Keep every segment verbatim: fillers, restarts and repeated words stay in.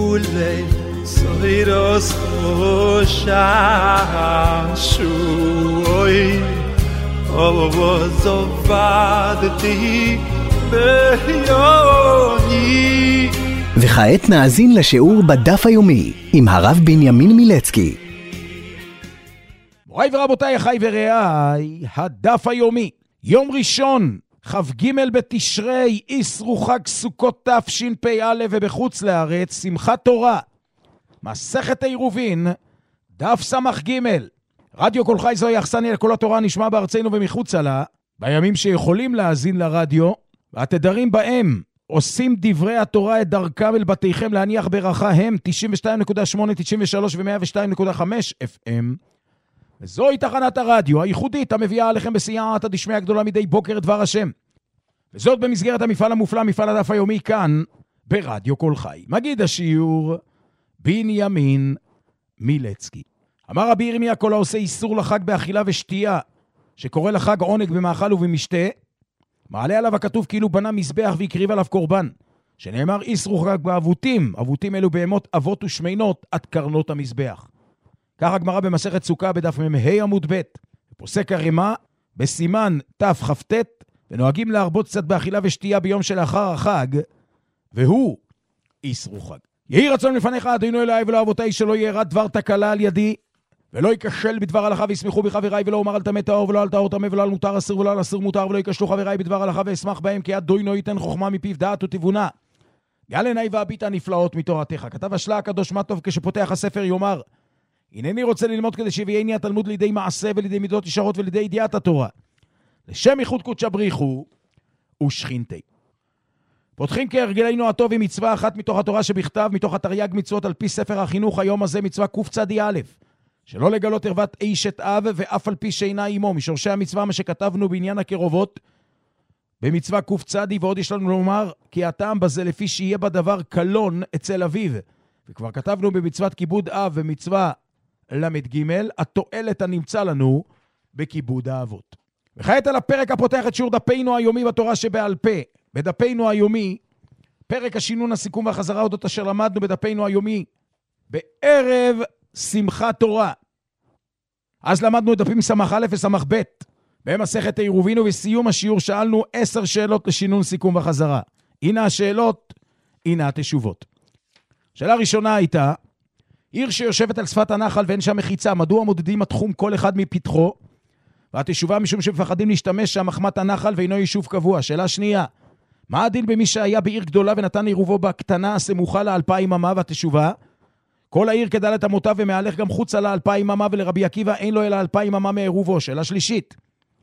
ule soiros shashui ozovadti beyoni. וכעת נאזין לשיעור בדף היומי עם הרב בנימין מילצקי. מוריי ורבותיי, אחיי ורעיי, הדף היומי, יום ראשון, כ"ג בתשרי, איסרו חג סוכות תשפ"א, ובחוץ לארץ שמחת תורה, מסכת עירובין, דף סמך ג'. רדיו כל חי זוהי אכסניה לכל התורה, נשמע בארצנו ומחוצה לה, בימים שיכולים להאזין לרדיו, והתדרים בהם עושים דברי התורה את דרכם אל בתיכם להניח ברכה, הם תשעים ושתיים נקודה שמונה, תשעים ושלוש ו-מאה ושתיים נקודה חמש אף אם. וזוהי תחנת הרדיו הייחודית המביאה עליכם בסייעתא דשמיא הגדולה מדי בוקר דבר השם. וזאת במסגרת המפעל המופלא, מפעל הדף היומי, כאן ברדיו כל חי. מגיד השיעור בנימין מילצקי. אמר רבי ירמיה, כל העושה איסור לחג באכילה ושתייה, שקורא לחג עונג במאכל ובמשתה, מעלה עליו הכתוב כאילו בנה מזבח והקריב עליו קורבן, שנאמר איסרו חג באבותים, אבותים אלו בהמות אבות ושמינות עד קרנות המזבח. כך הגמרא במסכת סוכה בדף מ"ה עמוד ב', ופוסק הרמ"א בסימן תכ"ט, ונוהגים להרבות קצת באכילה ושתייה ביום שלאחר החג, והוא איסרו חג. יהי רצון לפניך אדוני אלוהי ולאבותיי, שלא ירד דבר תקלה על ידי, ולא ייכשל בדבר הלכה וישמחו בחבריי, ולא אומר על טמא טהור ולא על טהור טמא, ולא על מותר אסור ולא על אסור מותר, ולא ייכשלו חבריי בדבר הלכה ואשמח בהם, כי אדוני ייתן חוכמה מפיו דעת ותבונה. גל עיניי והביט הנפלאות מתורתך. כתב השלה הקדוש מה טוב כשפותח הספר יאמר, הנני רוצה ללמוד כדי שיביאני התלמוד לידי מעשה ולידי מידות ישרות ולידי ידיעת התורה, לשם ייחוד קודשא בריחו ושכינתי. פותחים כהרגלנו הטוב עם מצווה אחת מתוך התורה שבכתב, מתוך התרי"ג מצוות על פי ספר החינוך. היום הזה מצווה קצ"א, שלא לגלות ערוות אשת אב ואף על פי שאינה עמו, משורשי המצווה מה שכתבנו בעניין הקרבות במצווה קצ"ד. ועוד יש לנו לומר כי הטעם בזה לפי שיהיה בדבר קלון אצל אביו, וכבר כתבנו במצוות כיבוד אב ומצווה למ"ג, התועלת הנמצא לנו בכיבוד האבות. וכעת על הפרק הפותח את שיעור דפינו היומי בתורה שבעל פה. בדפינו היומי, פרק השינון, הסיכום והחזרה אודות אשר למדנו בדפינו היומי בערב שמחת תורה. אז למדנו את דפים סמך א' וסמך ב' במסכת עירובין, ובסיום השיעור שאלנו עשר שאלות לשינון, סיכום וחזרה. הנה השאלות, הנה התשובות. שאלה ראשונה הייתה, עיר שיושבת על שפת הנחל ואין שם מחיצה, מדוע מודדים התחום כל אחד מפתחו? והתשובה משום שמפחדים להשתמש שם מחמת הנחל ואינו יישוב קבוע. שאלה שנייה, מה הדין במי שהיה בעיר גדולה ונתן עירובו בקטנה הסמוכה לאלפיים אמה? והתשובה, כל העיר כדלת אמותיו ומהלך גם חוצה לאלפיים אמה, ולרבי עקיבא אין לו אלא אלפיים אמה מעירובו. שאלה שלישית,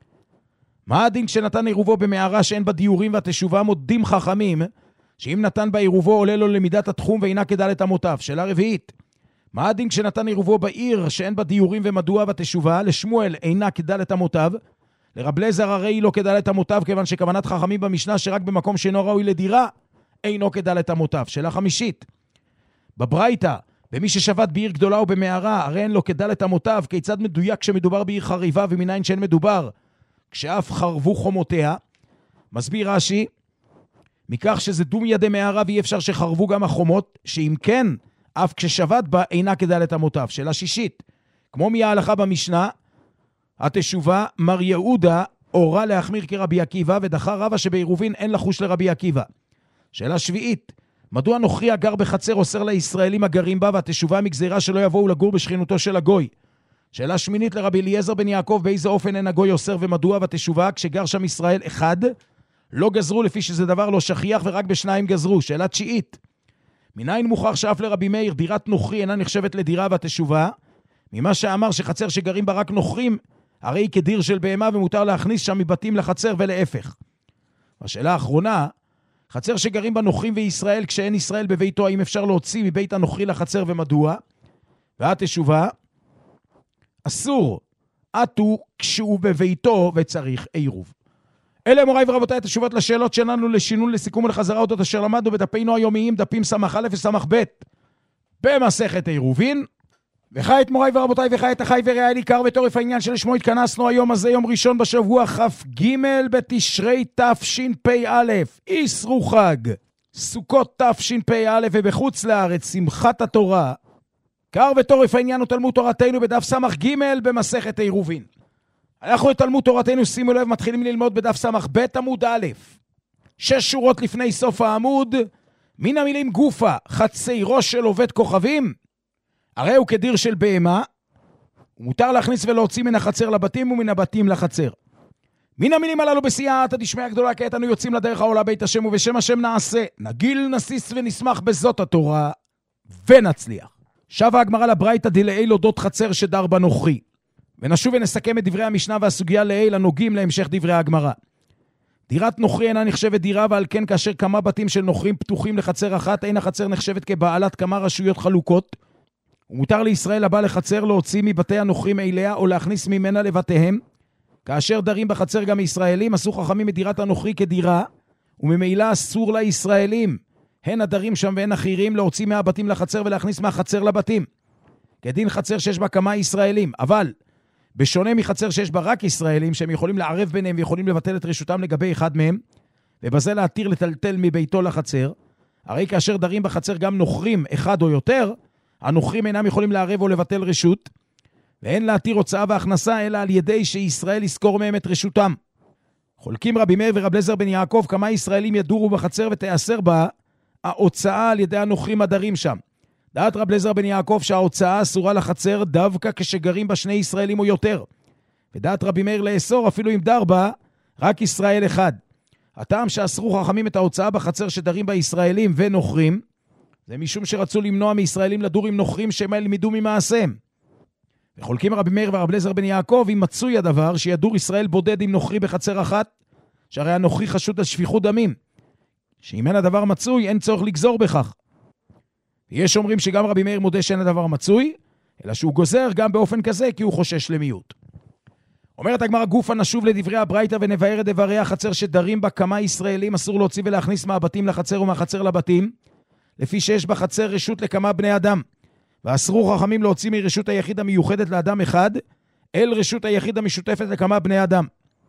מה הדין כשנתן עירובו במערה שאין בה דיורים? והתשובה, מודים חכמים שאם נתן בעירובו עולה לו למידת התחום ואינה כדלת אמותיו. שאלה רביעית, מה הדין כשנתן עירובו בעיר שאין בה דיורים ומדוע? והתשובה, לשמואל אינה כדלת אמותיו, לרב אליעזר הרי לא כדלת אמותיו, כיוון שכוונת חכמים במשנה שרק במקום שאינו ראוי לדירה אינו כדלת אמותיו. שאלה חמישית, בברייתא במי ששבת בעיר גדולה ובמערה הרי אין לו כדלת אמותיו, כיצד מדויק שמדובר בעיר חריבה, ומניין שאין מדובר כשאף חרבו חומותיה? מסביר רש"י, מכך שזה דום ידי מערה ואי אפשר שחרבו גם החומות, שאם כן אף כששבת בה אינה כדלת אמותיו. שאלה שישית, כמו מי ההלכה במשנה? התשובה, מר יהודה הורה להחמיר כרבי עקיבא, ודחה רבא שבעירובין אין לחוש לרבי עקיבא. שאלה שביעית, מדוע נוכרי הגר בחצר אוסר לישראלים הגרים בה? והתשובה, מגזירה שלא יבואו לגור בשכנותו של הגוי. שאלה שמינית, לרבי אליעזר בן יעקב באיזה אופן אין הגוי אוסר ומדוע? והתשובה, כשגר שם ישראל אחד לא גזרו, לפי שזה דבר לא שכיח ורק בשניים גזרו. שאלה תשיעית, מניין מוכח שאף לרבי מאיר דירת נוכרי אינה נחשבת לדירה? והתשובה, ממה שאמר שחצר שגרים בה רק נוכרים הרי היא כדיר של בהמה ומותר להכניס שם מבתים לחצר ולהפך. השאלה האחרונה, חצר שגרים בה נוכרים וישראל כשאין ישראל בביתו, האם אפשר להוציא מבית הנוכרי לחצר ומדוע? והתשובה, אסור, עטו כשהוא בביתו וצריך עירוב. אלה מוריי ורבותיי התשובות לשאלות שלנו לשינון, לסיכום ולחזרה אודות אשר למדנו בדפינו היומיים, דפים סמך א' וסמך ב' במסכת עירובין. וכעת מוריי ורבותיי, וכעת אחיי ורעיי עיקר וטורף העניין שלשמו התכנסנו היום הזה, יום ראשון בשבוע, כ"ג בתשרי תשפ"א, איסרו חג סוכות תשפ"א ובחוץ לארץ שמחת התורה, קר וטורף העניין הוא תלמוד תורתנו בדף סמך ג' במסכת עירובין. אנחנו את תלמוד תורתנו, שימו לב, מתחילים ללמוד בדף סמך ב' עמוד א', שש שורות לפני סוף העמוד, מן המילים גופה, חצי ראש של עובד כוכבים, הרי הוא כדיר של בהמה, ומותר להכניס ולהוציא מן החצר לבתים ומן הבתים לחצר. מן המילים הללו בסייעתא דשמיא הגדולה, כעת אנו יוצאים לדרך העולה בית השם, ובשם השם נעשה, נגיל, נסיס ונשמח בזאת התורה, ונצליח. שבה הגמרא לברייתא דלעיל אודות חצר שדר בנוכרי. ונשוב ונסכם את דברי המשנה והסוגיה לעיל הנוגעים להמשך דברי הגמרא. דירת נוכרי אינה נחשבת דירה, ועל כן כאשר כמה בתים של נוכרים פתוחים לחצר אחת, אין החצר נחשבת כבעלת כמה רשויות חלוקות, ומותר לישראל הבא לחצר להוציא מבתי הנוכרים אליה או להכניס ממנה לבתיהם. כאשר דרים בחצר גם ישראלים, עשו חכמים את דירת הנוכרי כדירה, וממילא אסור לישראלים, הן הדרים שם והן אחרים, להוציא מהבתים לחצר ולהכניס מהחצר לבתים. כדין חצר שיש בה כמה ישראלים, אבל בשונה מחצר שיש בה רק ישראלים, שהם יכולים לערב ביניהם ויכולים לבטל את רשותם לגבי אחד מהם, ובזה להתיר לטלטל מביתו לחצר, הרי כאשר דרים בחצר גם נוכרים אחד או יותר, הנוכרים אינם יכולים לערב או לבטל רשות, ואין להתיר הוצאה והכנסה, אלא על ידי שישראל יזכור מהם את רשותם. חולקים רבי מאיר ורב אליעזר בן יעקב, כמה ישראלים ידורו בחצר ותיאסר בה ההוצאה על ידי הנוכרים הדרים שם. דעת רב אליעזר בן יעקב שההוצאה אסורה לחצר דווקא כשגרים בה שני ישראלים או יותר. ודעת רבי מאיר לאסור אפילו אם דר בה רק ישראל אחד. הטעם שאסרו חכמים את ההוצאה בחצר שדרים בה ישראלים ונוכרים, זה משום שרצו למנוע מישראלים לדור עם נוכרים שהם ילמדו ממעשיהם. וחולקים רבי מאיר ורב אליעזר בן יעקב, אם מצוי הדבר שידור ישראל בודד עם נוכרי בחצר אחת, שהרי הנוכרי חשוד על שפיכות דמים, שאם אין הדבר מצוי אין צורך לגזור בכך. ויש אומרים שגם רבי מאיר מודה שאין הדבר מצוי, אלא שהוא גוזר גם באופן כזה כי הוא חושש למיעוט. אומרת הגמרא גופה, נשוב לדברי הברייתא ונבאר את דברי החצר שדרים בה כמה ישראלים, אסור להוציא ולהכניס מהבתים לחצר ומהחצר לבתים, לפי שיש בחצר רשות לכמה בני אדם. ואסרו חכמים להוציא מרשות היחיד המיוחדת לאדם אחד, אל רשות היחיד המשותפת לכמה בני אדם.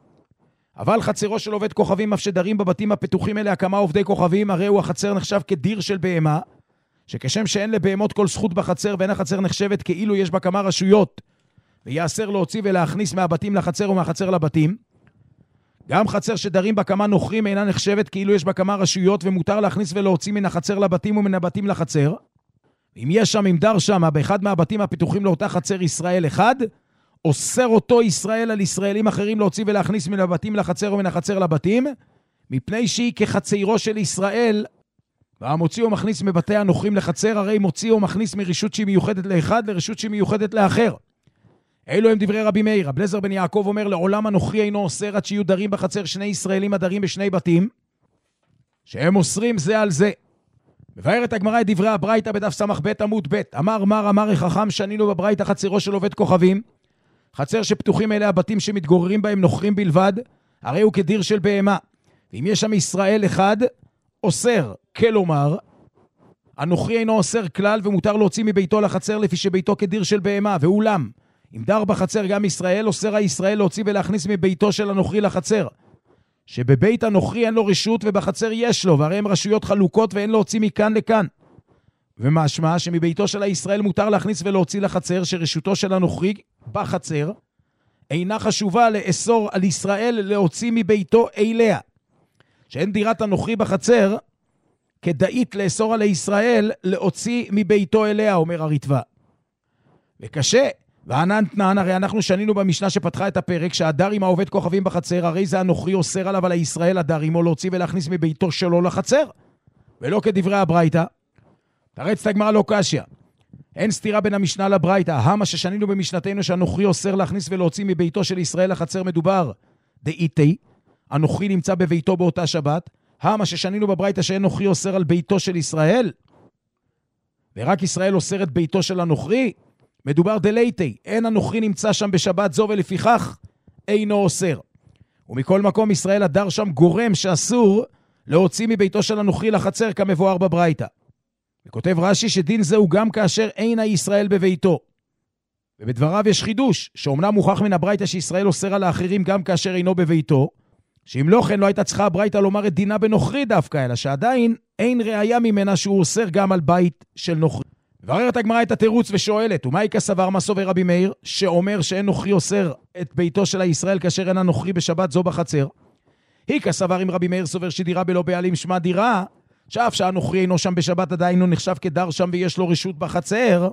אבל חצרו של עובד כוכבים, אף שדרים בבתים הפתוחים אליה כמה עובדי כוכבים, הרי הוא החצר נחשב כדיר של בהמה, שכשם שאין לבהמות כל זכות בחצר, ואין החצר נחשבת כאילו יש בה כמה רשויות, ויאסר להוציא ולהכניס מהבתים לחצר ומהחצר לבתים. גם חצר שדרים בה כמה נוכרים אינה נחשבת כאילו יש בה כמה רשויות, ומותר להכניס ולהוציא מן החצר לבתים ומן הבתים לחצר. אם יש שם, אם דר שם, באחד מהבתים הפתוחים לאותה חצר ישראל אחד, אוסר אותו ישראל על ישראלים אחרים להוציא ולהכניס מן הבתים לחצר ומן החצר לבתים, מפני שהיא כחצרו של ישראל, והמוציא או מכניס מבתי הנוכרים לחצר, הרי מוציא או מכניס מרשות שהיא מיוחדת לאחד לרשות שהיא מיוחדת לאחר. אלו הם דברי רבי מאיר. רב אליעזר בן יעקב אומר, לעולם הנוכרי אינו אוסר עד שיהיו דרים בחצר שני ישראלים הדרים בשני בתים, שהם אוסרים זה על זה. מבארת הגמרא את דברי הברייתא בדף סמך ב' עמוד ב', אמר מר אמר חכם שנינו בברייתא חצרו של עובד כוכבים, חצר שפתוחים אלה הבתים שמתגוררים בהם נוכרים בלבד, הרי הוא כדיר של בהמה. ואם יש שם ישראל אחד, אוסר, כלומר, הנוכרי אינו אוסר כלל ומותר להוציא מביתו לחצר לפי שביתו כדיר של בהמה. ואולם, אם דר בחצר גם ישראל, אוסר הישראל להוציא ולהכניס מביתו של הנוכרי לחצר, שבבית הנוכרי אין לו רשות ובחצר יש לו, והרי הם רשויות חלוקות ואין להוציא מכאן לכאן. ומשמע שמביתו של הישראל מותר להכניס ולהוציא לחצר, שרשותו של הנוכרי בחצר אינה חשובה לאסור על ישראל להוציא מביתו אליה. שאין דירת הנוכרי בחצר כדאית לאסור על ישראל להוציא מביתו אליה, אומר הריטב"א. וקשה, וענן תנן, הרי אנחנו שנינו במשנה שפתחה את הפרק, שהדר עם העובד כוכבים בחצר, הרי זה הנוכרי אוסר עליו על הישראל הדר עמו להוציא ולהכניס מביתו שלו לחצר, ולא כדברי הברייתא. תרץ תגמרא לא קשיא. אין סתירה בין המשנה לברייתא. המה ששנינו במשנתנו שהנוכרי אוסר להכניס ולהוציא מביתו של ישראל לחצר מדובר דאיתי, הנוכרי נמצא בביתו באותה שבת. המה ששנינו בברייתא שאין נוכרי אוסר על ביתו של ישראל, ורק ישראל אוסר את ביתו של הנוכרי, מדובר דלייטי, אין הנוכרי נמצא שם בשבת זו ולפיכך אינו אוסר. ומכל מקום ישראל הדר שם גורם שאסור להוציא מביתו של הנוכרי לחצר כמבואר בברייתא. וכותב רש"י שדין זהו גם כאשר אין הישראל בביתו. ובדבריו יש חידוש, שאומנם מוכח מן הברייתא שישראל אוסר על האחרים גם כאשר אינו בביתו, שאם לא כן לא הייתה צריכה הברייתא לומר את דינה בנוכרי דווקא, אלא שעדיין אין ראיה ממנה שהוא אוסר גם על בית של נוכרי. מבררת הגמרא את התירוץ ושואלת, ומה היא כסבר מה סובר רבי מאיר, שאומר שאין נוכרי אוסר את ביתו של הישראל כאשר אין הנוכרי בשבת זו בחצר? היא כסבר אם רבי מאיר סובר שדירה בלא בעלים שמה דירה, שאף שהנוכרי אינו שם בשבת עדיין הוא נחשב כדר שם ויש לו רשות בחצר,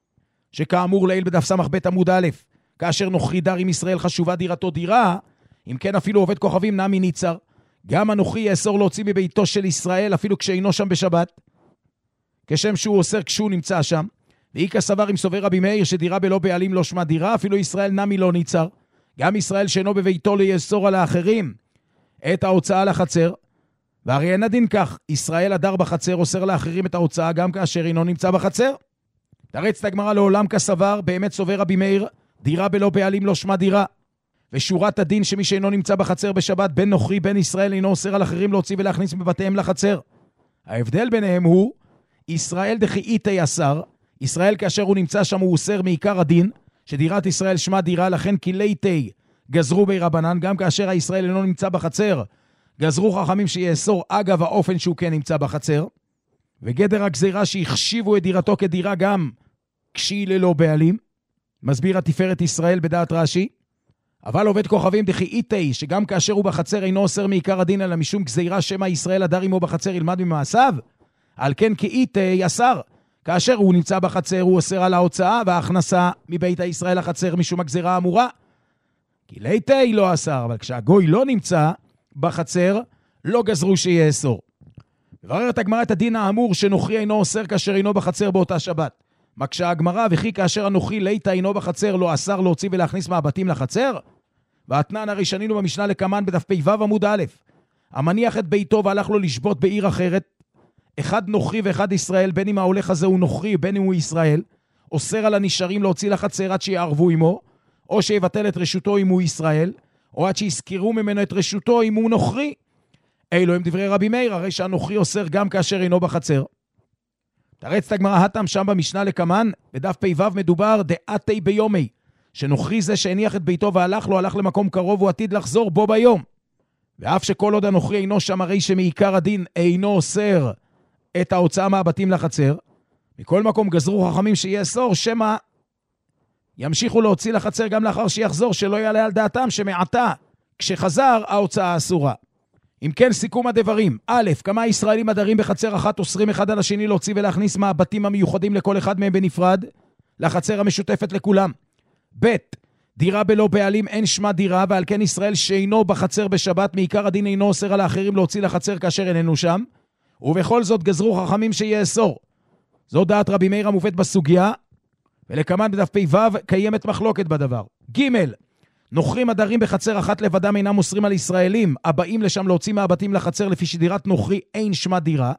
שכאמור לעיל בדף סמך בית עמוד א', כאשר נוכרי דר עם ישראל חשובה דירתו דירה, אם כן אפילו עובד כוכבים נמי ניצר, גם הנוכרי יאסור להוציא מביתו של ישראל אפילו כשאינו שם בשבת, כשם שהוא אוסר כשהוא נמצא שם. והיא כסבר אם סובר רבי מאיר שדירה בלא בעלים לא שמה דירה, אפילו ישראל נמי לא ניצר, גם ישראל שאינו בביתו ליאסור על האחרים את ההוצאה לחצר, והרי אין הדין כך, ישראל הדר בחצר אוסר לאחרים את ההוצאה גם כאשר אינו נמצא בחצר. תרץ את הגמרא לעולם כסבר, באמת סובר רבי מאיר, דירה בלא בעלים לא שמה דירה. ושורת הדין שמי שאינו נמצא בחצר בשבת, בין נוכרי בין ישראל אינו אוסר על אחרים להוציא ולהכניס מבתיהם לחצר. ההבדל ביניהם הוא, ישראל דחי איתי אסר, ישראל כאשר הוא נמצא שם הוא אוסר מעיקר הדין, שדירת ישראל שמה דירה, לכן כיליתי גזרו בי רבנן, גם כאשר הישראל אינו נמצא בחצר, גזרו חכמים שיאסור אגב האופן שהוא כן נמצא בחצר, וגדר הגזירה שהחשיבו את דירתו כדירה גם כשהיא ללא בעלים, מסביר התפארת ישראל בדעת רש"י, אבל עובד כוכבים דחי איתי, שגם כאשר הוא בחצר אינו אוסר מעיקר הדין, אלא משום גזירה שמה ישראל הדר עמו בחצר ילמד ממעשיו, על כן כאיתי אסר, כאשר הוא נמצא בחצר הוא אוסר על ההוצאה וההכנסה מבית הישראל לחצר משום הגזירה האמורה. כי ליתי לא אסר, אבל כשהגוי לא נמצא בחצר, לא גזרו שיאסור. מבררת הגמרא את הדין האמור שנוכרי אינו אוסר כאשר אינו בחצר באותה שבת. מקשה הגמרא, וכי כאשר הנוכרי ליתה אינו בחצר לא אסר להוציא ולהכניס מהבתים לחצר? והתנן הרי שנינו במשנה לקמן בדף פ"ו עמוד א', המניח את ביתו והלך לו לשבות בעיר אחרת, אחד נוכרי ואחד ישראל, בין אם ההולך הזה הוא נוכרי בין אם הוא ישראל, אוסר על הנשארים להוציא לחצר עד שיערבו עמו, או שיבטל את רשותו אם הוא ישראל, או עד שיזכרו ממנו את רשותו אם הוא נוכרי. אלו הם דברי רבי מאיר, הרי שהנוכרי אוסר גם כאשר אינו בחצר. תרץ את הגמרא התם שם במשנה לקמן, בדף פ"ו מדובר דעתי ביומי, שנוכרי זה שהניח את ביתו והלך לו, הלך למקום קרוב, הוא עתיד לחזור בו ביום. ואף שכל עוד הנוכרי אינו שם, הרי שמעיקר הדין אינו אוסר את ההוצאה מהבתים לחצר, מכל מקום גזרו חכמים שיאסור, שמה ימשיכו להוציא לחצר גם לאחר שיחזור, שלא יעלה על דעתם שמעתה כשחזר ההוצאה אסורה. אם כן, סיכום הדברים. א', כמה ישראלים הדרים בחצר אחת אוסרים אחד על השני להוציא ולהכניס מהבתים המיוחדים לכל אחד מהם בנפרד לחצר המשותפת לכולם. ב', דירה בלא בעלים אין שמה דירה, ועל כן ישראל שאינו בחצר בשבת מעיקר הדין אינו אוסר על האחרים להוציא לחצר כאשר איננו שם, ובכל זאת גזרו חכמים שיאסור. זו דעת רבי מאיר המובאת בסוגיה, ולכמן בדף פ"ו קיימת מחלוקת בדבר. ג', נוכרים הדרים בחצר אחת לבדם אינם אוסרים על ישראלים הבאים לשם להוציא מהבתים לחצר לפי שדירת נוכרי אין שמה דירה.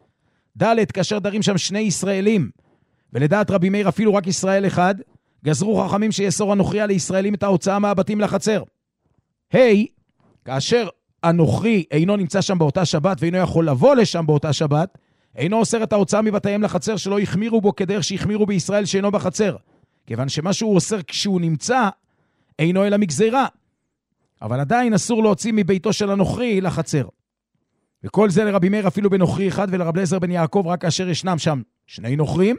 ד', כאשר דרים שם שני ישראלים, ולדעת רבי מאיר אפילו רק ישראל אחד, גזרו חכמים שיאסור הנוכרי על ישראלים את ההוצאה מהבתים לחצר. ה', כאשר הנוכרי אינו נמצא שם באותה שבת ואינו יכול לבוא לשם באותה שבת, אינו אוסר את ההוצאה מבתיהם לחצר שלא יחמירו בו כדרך שיחמירו בישראל שאינו בחצר, כיוון שמה שהוא אוסר כשהוא נמצא אינו אלא מגזירה, אבל עדיין אסור להוציא מביתו של הנוכרי לחצר. וכל זה לרבי מאיר אפילו בנוכרי אחד, ולרב אליעזר בן יעקב רק כאשר ישנם שם שני נוכרים,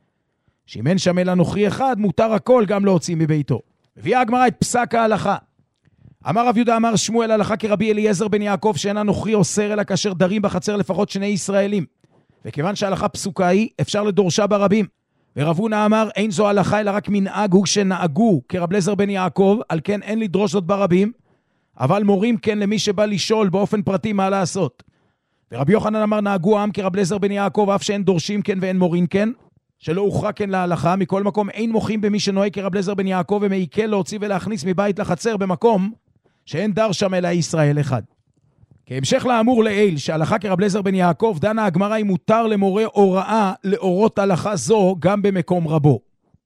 שאם אין שם אלא נוכרי אחד מותר הכל גם להוציא מביתו. מביאה הגמרא את פסק ההלכה. אמר רב יהודה אמר שמואל הלכה כרבי אליעזר בן יעקב שאין הנוכרי אוסר אלא כאשר דרים בחצר לפחות שני ישראלים, וכיוון שההלכה פסוקה היא אפשר לדורשה ברבים. ורב הונא אמר אין זו הלכה אלא רק מנהג הוא שנהגו כרב אליעזר בן יעקב, על כן אין לדרוש זאת ברבים, אבל מורים כן למי שבא לשאול באופן פרטי מה לעשות. ורבי יוחנן אמר נהגו העם כרב אליעזר בן יעקב, אף שאין דורשים כן ואין מורים כן, שלא הוכרע כן להלכה. מכל מקום אין מוחים במי שנוהג כרב אליעזר בן יעקב, ומעיקל להוציא ולהכניס מבית לחצר במקום שאין דר שם אלא ישראל אחד. כהמשך לאמור לעיל שהלכה כרב אליעזר בן יעקב, דנה הגמרא אם מותר למורה הוראה לאורות הלכה זו גם במקום רבו.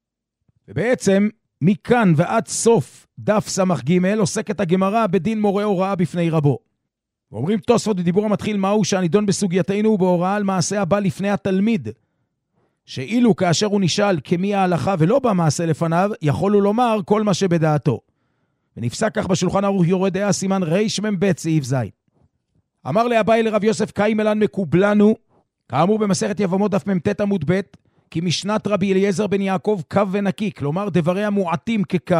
ובעצם מכאן ועד סוף דף סמך ג' עוסקת הגמרא בדין מורה הוראה בפני רבו. ואומרים תוספות בדיבור המתחיל מהו שהנידון בסוגייתנו הוא בהוראה על מעשה הבא לפני התלמיד, שאילו כאשר הוא נשאל כמי ההלכה ולא במעשה לפניו, יכול הוא לומר כל מה שבדעתו. ונפסק כך בשולחן ערוך יורה דעה סימן ריש מבית סעיף זין. אמר לאביי לרב יוסף קיימלן מקובלנו, כאמור במסכת יבמות דף מ"ט עמוד ב', כי משנת רבי אליעזר בן יעקב קו ונקי, כלומר דבריה מועטים כקו,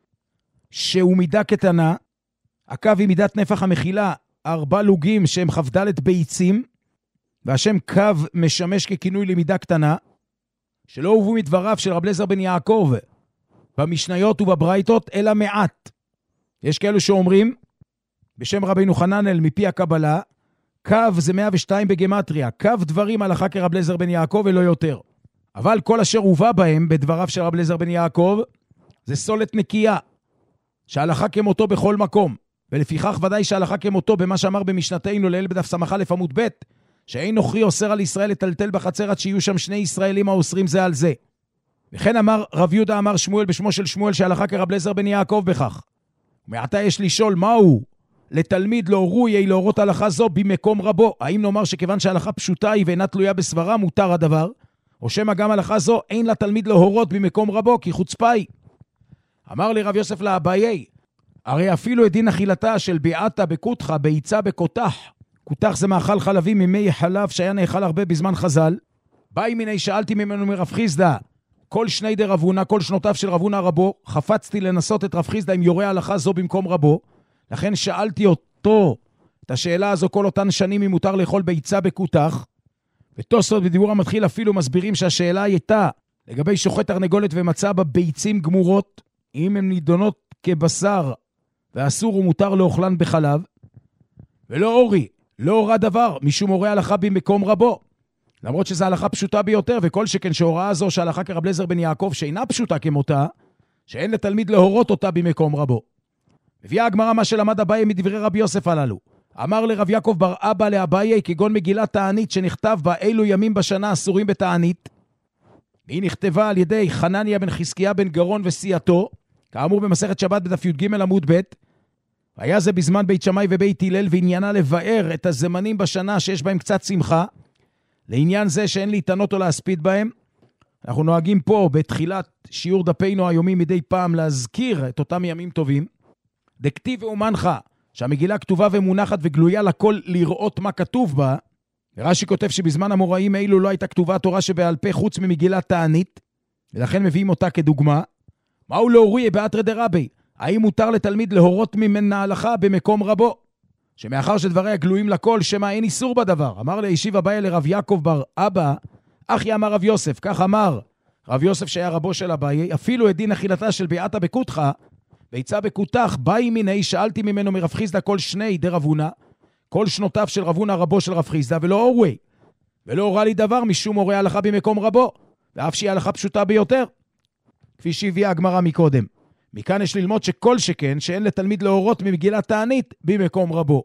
שהוא מידה קטנה, הקו היא מידת נפח המכילה, ארבע לוגים שהם כ"ד ביצים, והשם קו משמש ככינוי למידה קטנה, שלא הובאו מדבריו של רב אליעזר בן יעקב במשניות ובברייתות, אלא מעט. יש כאלו שאומרים, בשם רבינו חננאל מפי הקבלה, קו זה מאה ושתיים בגמטריה, קו דברים הלכה כרב אליעזר בן יעקב ולא יותר. אבל כל אשר הובא בהם בדבריו של רב אליעזר בן יעקב, זה סולת נקייה, שהלכה כמותו בכל מקום, ולפיכך ודאי שהלכה כמותו במה שאמר במשנתנו לאל בדף סמך א' עמוד ב', שאין נוכרי אוסר על ישראל לטלטל בחצר עד שיהיו שם שני ישראלים האוסרים זה על זה. וכן אמר רב יהודה אמר שמואל בשמו של שמואל שהלכה כרב אליעזר בן יעקב בכך. ומעתה יש לשאול מהו לתלמיד לא ראוי להורות הלכה זו במקום רבו. האם נאמר שכיוון שההלכה פשוטה היא ואינה תלויה בסברה מותר הדבר, או שמא גם הלכה זו אין לתלמיד להורות במקום רבו כי חוצפה היא. אמר לי רב יוסף לאביי, הרי אפילו את דין אכילתה של ביעתה בקותחה, ביצה בקותח, קותח זה מאכל חלבי ממי חלב שהיה נאכל הרבה בזמן חז"ל, באי מיני שאלתי ממנו מרב חיסדא, כל שני די רבונה, כל שנותיו של רבונה רבו, חפצתי לנסות את רב חיסדא אם יורה הלכה זו במקום רבו, לכן שאלתי אותו את השאלה הזו כל אותן שנים אם מותר לאכול ביצה בקותח, ותוספות בדיבור המתחיל אפילו מסבירים שהשאלה הייתה לגבי שוחט תרנגולת ומצא בביצים גמורות, אם הן נידונות כבשר ואסור ומותר לאוכלן בחלב, ולא אורי, לא הורא דבר, משום הורא הלכה במקום רבו. למרות שזו הלכה פשוטה ביותר, וכל שכן שהוראה זו שהלכה כרב אליעזר בן יעקב שאינה פשוטה כמותה, שאין לתלמיד להורות אותה במקום רבו. מביאה הגמרא מה שלמד אביי מדברי רבי יוסף הללו. אמר לרב יעקב בר אבא לאביי, כגון מגילת תענית שנכתב בה אילו ימים בשנה אסורים בתענית, והיא נכתבה על ידי חנניה בן חזקיה בן גרון וסיעתו, כאמור במסכת שבת בדף י"ג עמוד ב', היה זה בזמן בית שמאי ובית הלל, ועניינה לבאר את הזמנים בשנה שיש בהם קצת שמחה, לעניין זה שאין להתענות או להספיד בהם. אנחנו נוהגים פה בתחילת שיעור דפינו היומי מדי פעם להזכיר את אותם ימים טובים. דכתיב ואומנך, שהמגילה כתובה ומונחת וגלויה לכל לראות מה כתוב בה, ורש"י כותב שבזמן המוראים האלו לא הייתה כתובה התורה שבעל פה חוץ ממגילת תענית, ולכן מביאים אותה כדוגמה. מהו להורי באתרא דרבי? האם מותר לתלמיד להורות ממנה הלכה במקום רבו? שמאחר שדבריה גלויים לכל, שמה אין איסור בדבר. אמר להשיב אביי לרב יעקב בר אבא, אחי אמר רב יוסף, כך אמר רב יוסף שהיה רבו של אביי, אפילו את דין אכילתה של ביעתה בקותחה, ביצה בקותח, באי מיני, שאלתי ממנו מרב חיסדא כל שני די רבונה, כל שנותיו של רבונה רבו של רב חיסדא, ולא אורי, ולא הורא לי דבר משום הורא הלכה במקום רבו, ואף שהיא הלכה פשוטה ביותר, כפי שהביאה הגמרא מקודם. מכאן יש ללמוד שכל שכן, שאין לתלמיד להורות ממגילת תענית במקום רבו.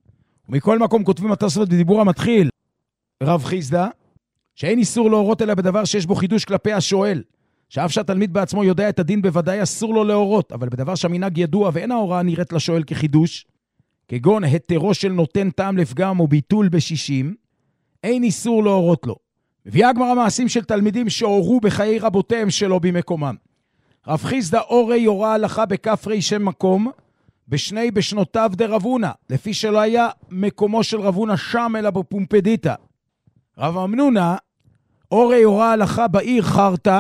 ומכל מקום כותבים התוספות בדיבור המתחיל, רב חיסדא, שאין איסור להורות אלא בדבר שיש בו חידוש כלפי השואל, שאף שהתלמיד בעצמו יודע את הדין בוודאי אסור לו להורות, אבל בדבר שהמנהג ידוע ואין ההוראה נראית לשואל כחידוש, כגון היתרו של נותן טעם לפגם או ביטול בשישים, אין איסור להורות לו. מביאה הגמרא מעשים של תלמידים שהורו בחיי רבותיהם שלו במקומם. רב חיסדא אורי יורה הלכה בכפרי שם מקום, בשני בשנותיו דרבונה, לפי שלא היה מקומו של רבונה שם אלא בפומפדיטה. רב אמנונה אורי יורה הלכה בעיר חרטה,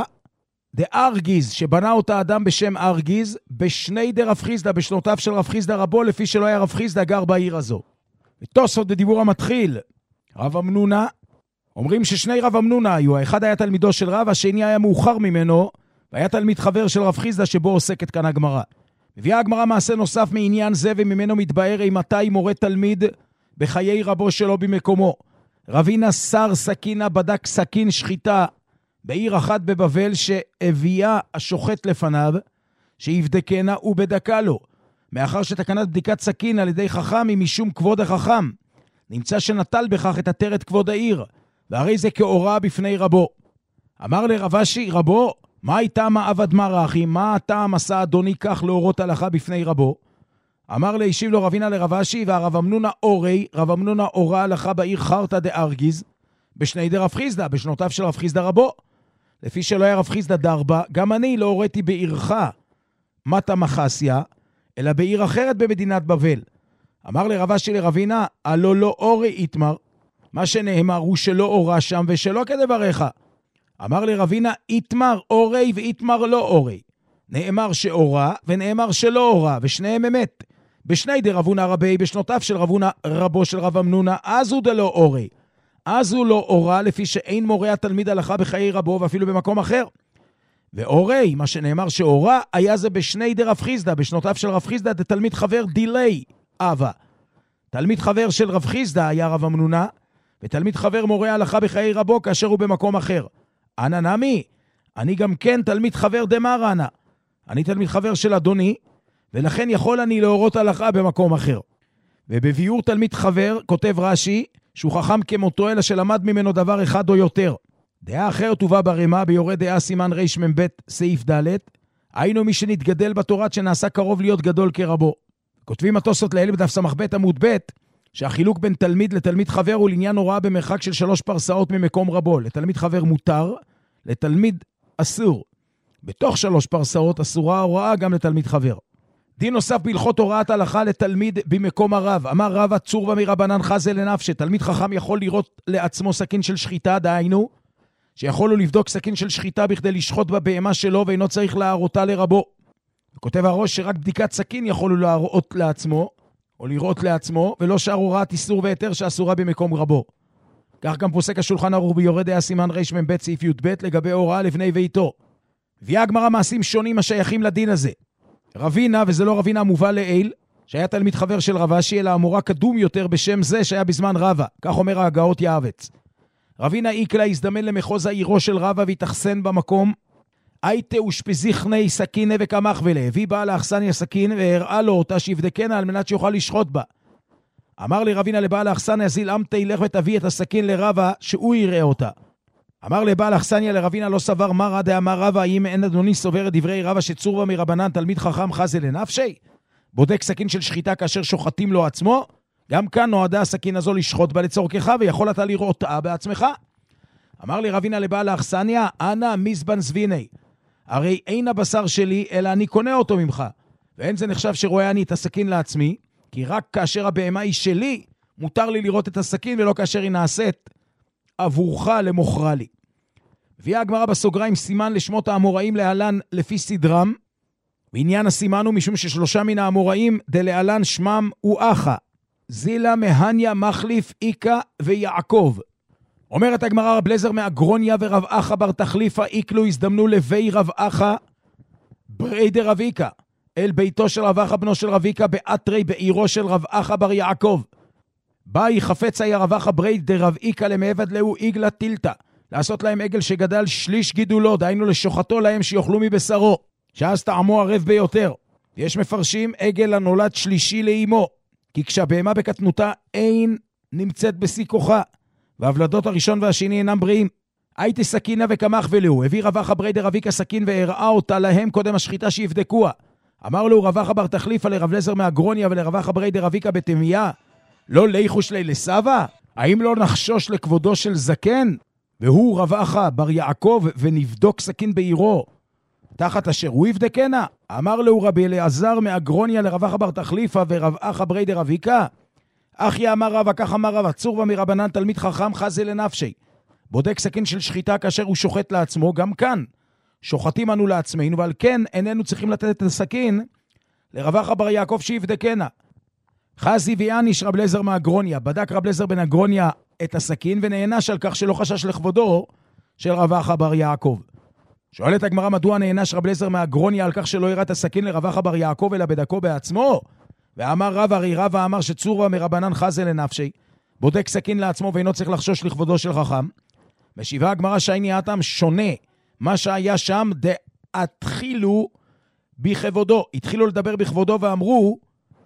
דארגיז, שבנה אותה אדם בשם ארגיז, בשני דרב חיסדא, בשנותיו של רב חיסדא רבו, לפי שלא היה רב חיסדא גר בעיר הזו. ותוספות בדיבור המתחיל, רב אמנונה, אומרים ששני רב אמנונה היו, האחד היה תלמידו של רב, השני היה מאוחר ממנו, והיה תלמיד חבר של רב חיסדא שבו עוסקת כאן הגמרא. מביאה הגמרא מעשה נוסף מעניין זה, וממנו מתבאר אימתי מורה תלמיד בחיי רבו שלו במקומו. רבינה שר סכינה בדק סכין שחיטה בעיר אחת בבבל, שהביאה השוחט לפניו, שיבדקנה ובדקה לו. מאחר שתקנת בדיקת סכין על ידי חכם היא משום כבוד החכם, נמצא שנטל בכך את עטרת כבוד העיר, והרי זה כאורה בפני רבו. אמר לרב אשי, רבו, מה הייתה מה עבד מרחי, מה הטעם עשה אדוני כך להורות הלכה בפני רבו? אמר להשיב לו רבינה לרב אשי, והרב אמנונה אורי, רב אמנונה אורה הלכה בעיר חרטה דארגיז, בשני דרב חיסדא, בשנותיו של רב חיסדא רבו. לפי שלא היה רב חיסדא דרבה, גם אני לא הוריתי בעירך מטה מחסיה, אלא בעיר אחרת במדינת בבל. אמר לרב אשי לרבינה, הלא לא אורי איתמר, מה שנאמר הוא שלא אורה שם ושלא כדבריך. אמר לרבינה, איתמר אורי ואיתמר לא אורי. נאמר שאורה ונאמר שלא אורה, ושניהם אמת. בשני דרבונה רבי, בשנותיו של רבונה רבו של רב אמנונה, אז הוא דלא אורי. אז הוא לא אורה, לפי שאין מורה התלמיד הלכה בחיי רבו, ואפילו במקום אחר. ואורי, מה שנאמר שאורה, היה זה בשני דרב חיסדא, בשנותיו של רב חיסדא, תלמיד חבר דילי אבא. תלמיד חבר של רב חיסדא היה רב אמנונה, ותלמיד חבר מורה הלכה בחיי רבו, כאשר הוא במקום אחר. אנא נמי, אני גם כן תלמיד חבר דמרנה. אני תלמיד חבר של אדוני, ולכן יכול אני להורות הלכה במקום אחר. ובביאור תלמיד חבר, כותב רש"י, שהוא חכם כמותו, אלא שלמד ממנו דבר אחד או יותר. דעה אחרת הובא ברמה, ביורה דעה סימן רמ"ב סעיף ד', היינו מי שנתגדל בתורה שנעשה קרוב להיות גדול כרבו. כותבים התוספות לאל בדף סמ"ב עמוד ב', שהחילוק בין תלמיד לתלמיד חבר הוא לעניין הוראה במרחק של שלוש פרסאות ממקום רבו. לתלמיד חבר מותר, לתלמיד אסור. בתוך שלוש פרסאות אסורה ההוראה גם לתלמיד חבר. דין נוסף בהלכות הוראת הלכה לתלמיד במקום הרב. אמר רב הצורבה מרבנן חזה לנפשה, תלמיד חכם יכול לראות לעצמו סכין של שחיטה, דהיינו, שיכול לו לבדוק סכין של שחיטה בכדי לשחוט בבהמה שלו, ואינו צריך להראותה לרבו. כותב הראש שרק בדיקת סכין יכול לו להראות לעצמו, או לראות לעצמו, ולא שאר הוראת איסור והיתר שאסורה במקום רבו. כך גם פוסק השולחן ערוך ביורה דעה סימן רמ"ב סעיף י"ב לגבי הוראה לבני ביתו. הביאה הגמרא מעשים שונים השייכים לדין הזה. רבינה, וזה לא רבינה מובא לעיל, שהיה תלמיד חבר של רב אשי, אלא אמורה קדום יותר בשם זה שהיה בזמן רבה, כך אומר ההגאות יעבץ. רבינה איקלה הזדמן למחוז העירו של רבה והתאכסן במקום, הייתה ושפזיכני סכינה וכמח ולה, הביא בעל האכסניה סכין והראה לו אותה שיבדקנה על מנת שיוכל לשחוט בה. אמר לי רבינה לבעל האכסניה, זיל עם תלך ותביא את הסכין לרבה שהוא יראה אותה. אמר לבעל האכסניה לרבינה, לא סבר מרא דאמר רבה, האם אין אדוני סובר את דברי רבה שצורבה מרבנן תלמיד חכם חזה לנפשי? בודק סכין של שחיטה כאשר שוחטים לו עצמו? גם כאן נועדה הסכין הזו לשחוט בה לצורכך, ויכול אתה לראותה בעצמך. אמר לי רבינה לבעל האכסניה, אנא מזבן זביני, הרי אין הבשר שלי, אלא אני קונה אותו ממך. ואין זה נחשב שרואה אני את הסכין לעצמי, כי רק כאשר הבהמה היא שלי, מותר לי לראות את הסכין, ולא כאשר היא נעשית עבורך למוכרה לי. הביאה הגמרא בסוגריים סימן לשמות האמוראים להלן לפי סדרם, ועניין הסימן הוא משום ששלושה מן האמוראים דלהלן שמם הוא אחא, זילה, מהניה, מחליף, איקה ויעקב. אומרת הגמרא, רב אליעזר מאגרוניה ורב אחא בר תחליפה איקלו הזדמנו לבי רב אחא ברי דרב איקה, אל ביתו של רב אחא בנו של רב איקה באתרי בעירו של רב אחא בר יעקב. באי חפץ היה רב אחא ברי דרב איקה למעבד להו עגלה טילתא, לעשות להם עגל שגדל שליש גידולו, דהיינו לשוחתו להם שיאכלו מבשרו, שאז טעמו ערב ביותר. יש מפרשים עגל הנולד שלישי לאימו, כי כשהבהמה בקטנותה אין נמצאת בשיא כוחה, והוולדות הראשון והשני אינם בריאים. הייתי סכינה וכמח ולהו, הביא רב אחא ברי דרב איקה סכין והראה אותה להם קודם השחיטה שיבדקוה. אמר לו רב אחא בר תחליפה לרב אליעזר מאגרוניה ולרב אחא ברי דרב איקה בתמיה, לא ליחוש לי לסבא? האם לא נחשוש לכבודו של זקן? והוא רב אחא בר יעקב ונבדוק סכין בעירו, תחת אשר הוא יבדקנה? אמר לו רבי אלעזר מאגרוניה לרב אחא בר תחליפה ורב אחא ברי דרב איקה, אחי אמר רבא, כך אמר רבא, צורבה מרבנן תלמיד חכם חזה לנפשי, בודק סכין של שחיטה כאשר הוא שוחט לעצמו, גם כאן שוחטים אנו לעצמנו, ועל כן איננו צריכים לתת את הסכין לרב אחא בר יעקב שיבדקנה. חזי ויאניש רב אליעזר מאגרוניה, בדק רב אליעזר בן אגרוניה את הסכין ונענש על כך שלא חשש לכבודו של רב אחא בר יעקב. שואלת הגמרא, מדוע נענש רב אליעזר מאגרוניה על כך שלא הראה את הסכין לרב אחא בר יעקב אלא בדקו בעצמו? ואמר רב, הרי רבא אמר שצורבה מרבנן חזה לנפשי, בודק סכין לעצמו ואינו צריך לחשוש לכבודו של חכם. משיבה הגמרא, שייני הטעם שונה מה שהיה שם, דהתחילו בכבודו, התחילו לדבר בכבודו ואמרו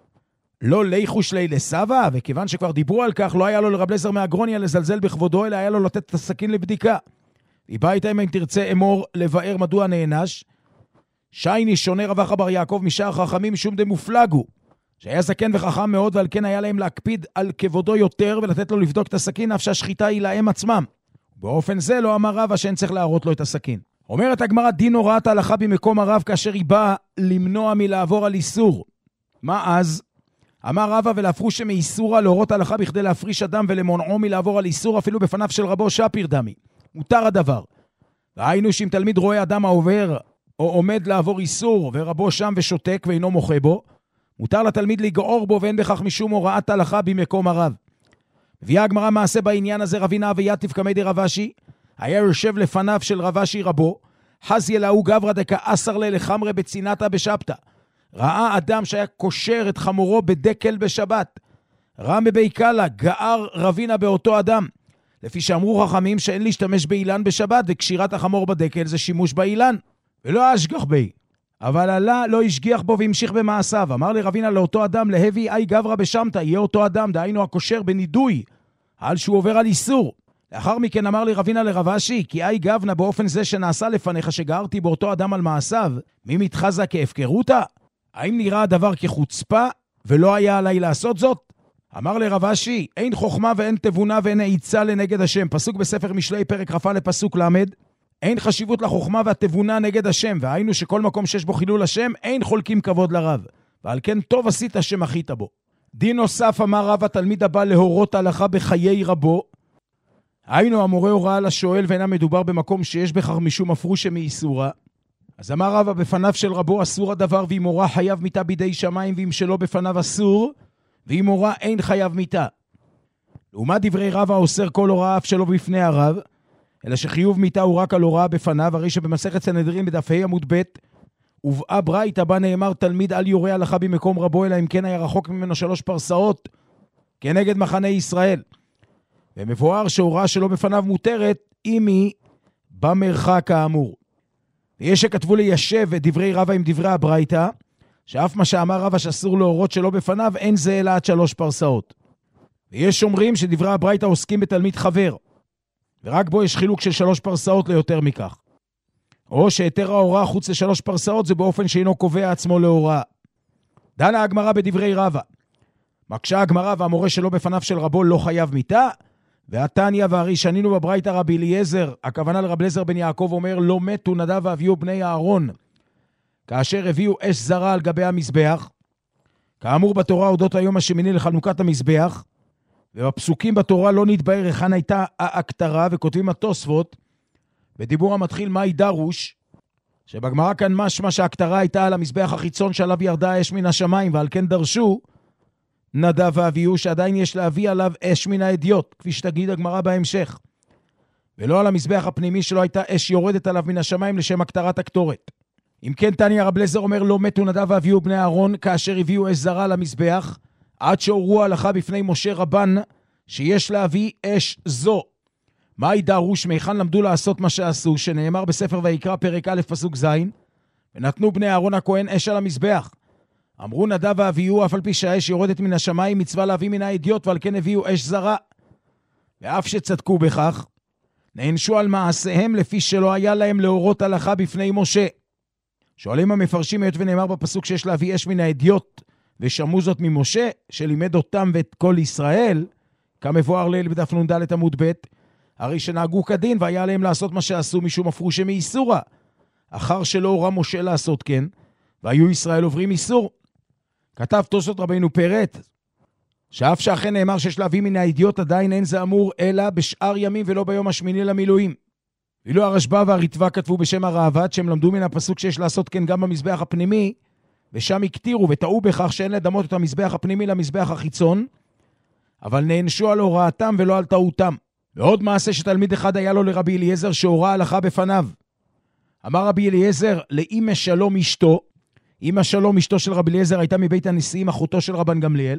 לא ליחוש לי לסבא, וכיוון שכבר דיברו על כך, לא היה לו לרב אליעזר מאגרוניה לזלזל בכבודו, אלא היה לו לתת את הסכין לבדיקה. היא באה איתם אם תרצה אמור לבאר מדוע נענש. שייני שונה רב אחא בר יעקב משאר חכמים משום דמופלגו, שהיה זקן וחכם מאוד, ועל כן היה להם להקפיד על כבודו יותר ולתת לו לבדוק את הסכין, אף שהשחיטה היא להם עצמם. באופן זה לא אמר רבא שאין צריך להראות לו את הסכין. אומרת הגמרא, דין הוראת ההלכה במקום הרב כאשר היא באה למנוע מלעבור על איסור. מה אז? אמר רבא ולהפרוש מאיסורה להורות הלכה בכדי להפריש אדם ולמונעו מלעבור על איסור אפילו בפניו של רבו שפיר דמי. מותר הדבר. ראינו שאם תלמיד רואה אדם העובר או עומד לעבור איסור ורבו שם ושותק ואינו מוחה בו, מותר לתלמיד לגעור בו ואין בכך משום הוראת הלכה במקום הרב. מביאה הגמרא מעשה בעניין הזה רבינה ויתיב קמי די רבשי, היה יושב לפניו של רבשי רבו, חזי אלאו גברא דקאסר לה לחמרה בצינתה בשבתא. ראה אדם שהיה קושר את חמורו בדקל בשבת. רם בבי קלה, גער רבינה באותו אדם. לפי שאמרו חכמים שאין להשתמש באילן בשבת, וקשירת החמור בדקל זה שימוש באילן. ולא אשגח בי. אבל עלה לא השגיח בו והמשיך במעשיו. אמר לרבינה לאותו אדם, להביא אי גברא בשמתא, יהיה אותו אדם, דהיינו הקושר בנידוי, על שהוא עובר על איסור. לאחר מכן אמר לי רבינה לרבשי, כי אי גבנה באופן זה שנעשה לפניך שגרתי באותו אדם על מעשיו, מי מתחזה כהפקרותה? האם נראה הדבר כחוצפה, ולא היה עליי לעשות זאת? אמר לרבשי, אין חוכמה ואין תבונה ואין עיצה לנגד השם. פסוק בספר משלי פרק רפא לפסוק למד. אין חשיבות לחוכמה והתבונה נגד השם, והיינו שכל מקום שיש בו חילול השם, אין חולקים כבוד לרב. ועל כן טוב עשית שמחית בו. דין נוסף אמר רב התלמיד הבא להורות הלכה בחיי רבו. היינו המורה הוראה לשואל ואינה מדובר במקום שיש בכך משום מפרושה מאיסורה. אז אמר רבא בפניו של רבו אסור הדבר, ואם הורה חייב מיתה בידי שמיים, ואם שלא בפניו אסור, ואם הורה אין חייב מיתה. לעומת דברי רבא האוסר כל הוראה אף שלא בפני הרב, אלא שחיוב מיתה הוא רק על הוראה בפניו, הרי שבמסכת סנהדרין בדף ה' עמוד ב' הובאה ברייתא בה נאמר תלמיד אל יורה הלכה במקום רבו, אלא אם כן היה רחוק ממנו שלוש פרסאות כנגד מחנה ישראל. ומבואר שהוראה שלא בפניו מותרת אם היא במרחק האמור. ויש שכתבו ליישב את דברי רבא עם דברי הברייתא, שאף מה שאמר רבא שאסור להורות שלא בפניו אין זה אלא עד שלוש פרסאות. ויש אומרים שדברי הברייתא עוסקים בתלמיד חבר, ורק בו יש חילוק של שלוש פרסאות ליותר מכך. או שיתר ההוראה חוץ לשלוש פרסאות זה באופן שאינו קובע עצמו להוראה. דנה הגמרא בדברי רבא. מקשה הגמרא והמורה שלא בפניו של רבו לא חייב מיתה, והתניא והראשנינו בברייתא רבי אליעזר, הכוונה לרבי אליעזר בן יעקב אומר לא מתו נדב ואביהו בני אהרון, כאשר הביאו אש זרה על גבי המזבח, כאמור בתורה אודות היום השמיני לחנוכת המזבח, ובפסוקים בתורה לא נתבהר היכן הייתה ההקטרה, וכותבים התוספות, בדיבור המתחיל מהי דרוש, שבגמרא כאן משמע שההקטרה הייתה על המזבח החיצון שעליו ירדה האש מן השמיים, ועל כן דרשו נדב ואביהו שעדיין יש להביא עליו אש מן האדיוט, כפי שתגיד הגמרא בהמשך, ולא על המזבח הפנימי שלא הייתה אש יורדת עליו מן השמיים לשם הקטרת הקטורת. אם כן תניא רבי אליעזר אומר לא מתו נדב ואביהו בני אהרון כאשר הביאו אש זרה למזבח, עד שהורו הלכה בפני משה רבן שיש להביא אש זו. מהי דרוש? מהיכן למדו לעשות מה שעשו, שנאמר בספר ויקרא פרק א' פסוק ז', ונתנו בני אהרון הכהן אש על המזבח. אמרו נדב ואביהו אף על פי שהאש יורדת מן השמיים מצווה להביא מן האדיוט, ועל כן הביאו אש זרה. ואף שצדקו בכך, נענשו על מעשיהם לפי שלא היה להם להורות הלכה בפני משה. שואלים המפרשים היות ונאמר בפסוק שיש להביא אש מן האדיוט, ושמעו זאת ממשה שלימד אותם ואת כל ישראל, כמבואר ליל בדף נ"ד עמוד ב', הרי שנהגו כדין והיה עליהם לעשות מה שעשו משום מפרושה מאיסורה, אחר שלא הורה משה לעשות כן, והיו ישראל עוברים איסור. כתב תוספות רבינו פרט, שאף שאכן נאמר שיש להביא מן האדיוט, עדיין אין זה אמור אלא בשאר ימים ולא ביום השמיני למילואים. ואילו הרשב"א והריטב"א כתבו בשם הראב"ד שהם למדו מן הפסוק שיש לעשות כן גם במזבח הפנימי, ושם הקטירו וטעו בכך שאין לדמות את המזבח הפנימי למזבח החיצון, אבל נענשו על הוראתם ולא על טעותם. ועוד מעשה שתלמיד אחד היה לו לרבי אליעזר שהוראה הלכה בפניו. אמר רבי אליעזר לאמא שלום אשתו, אמא שלום אשתו של רבי אליעזר הייתה מבית הנשיאים אחותו של רבן גמליאל,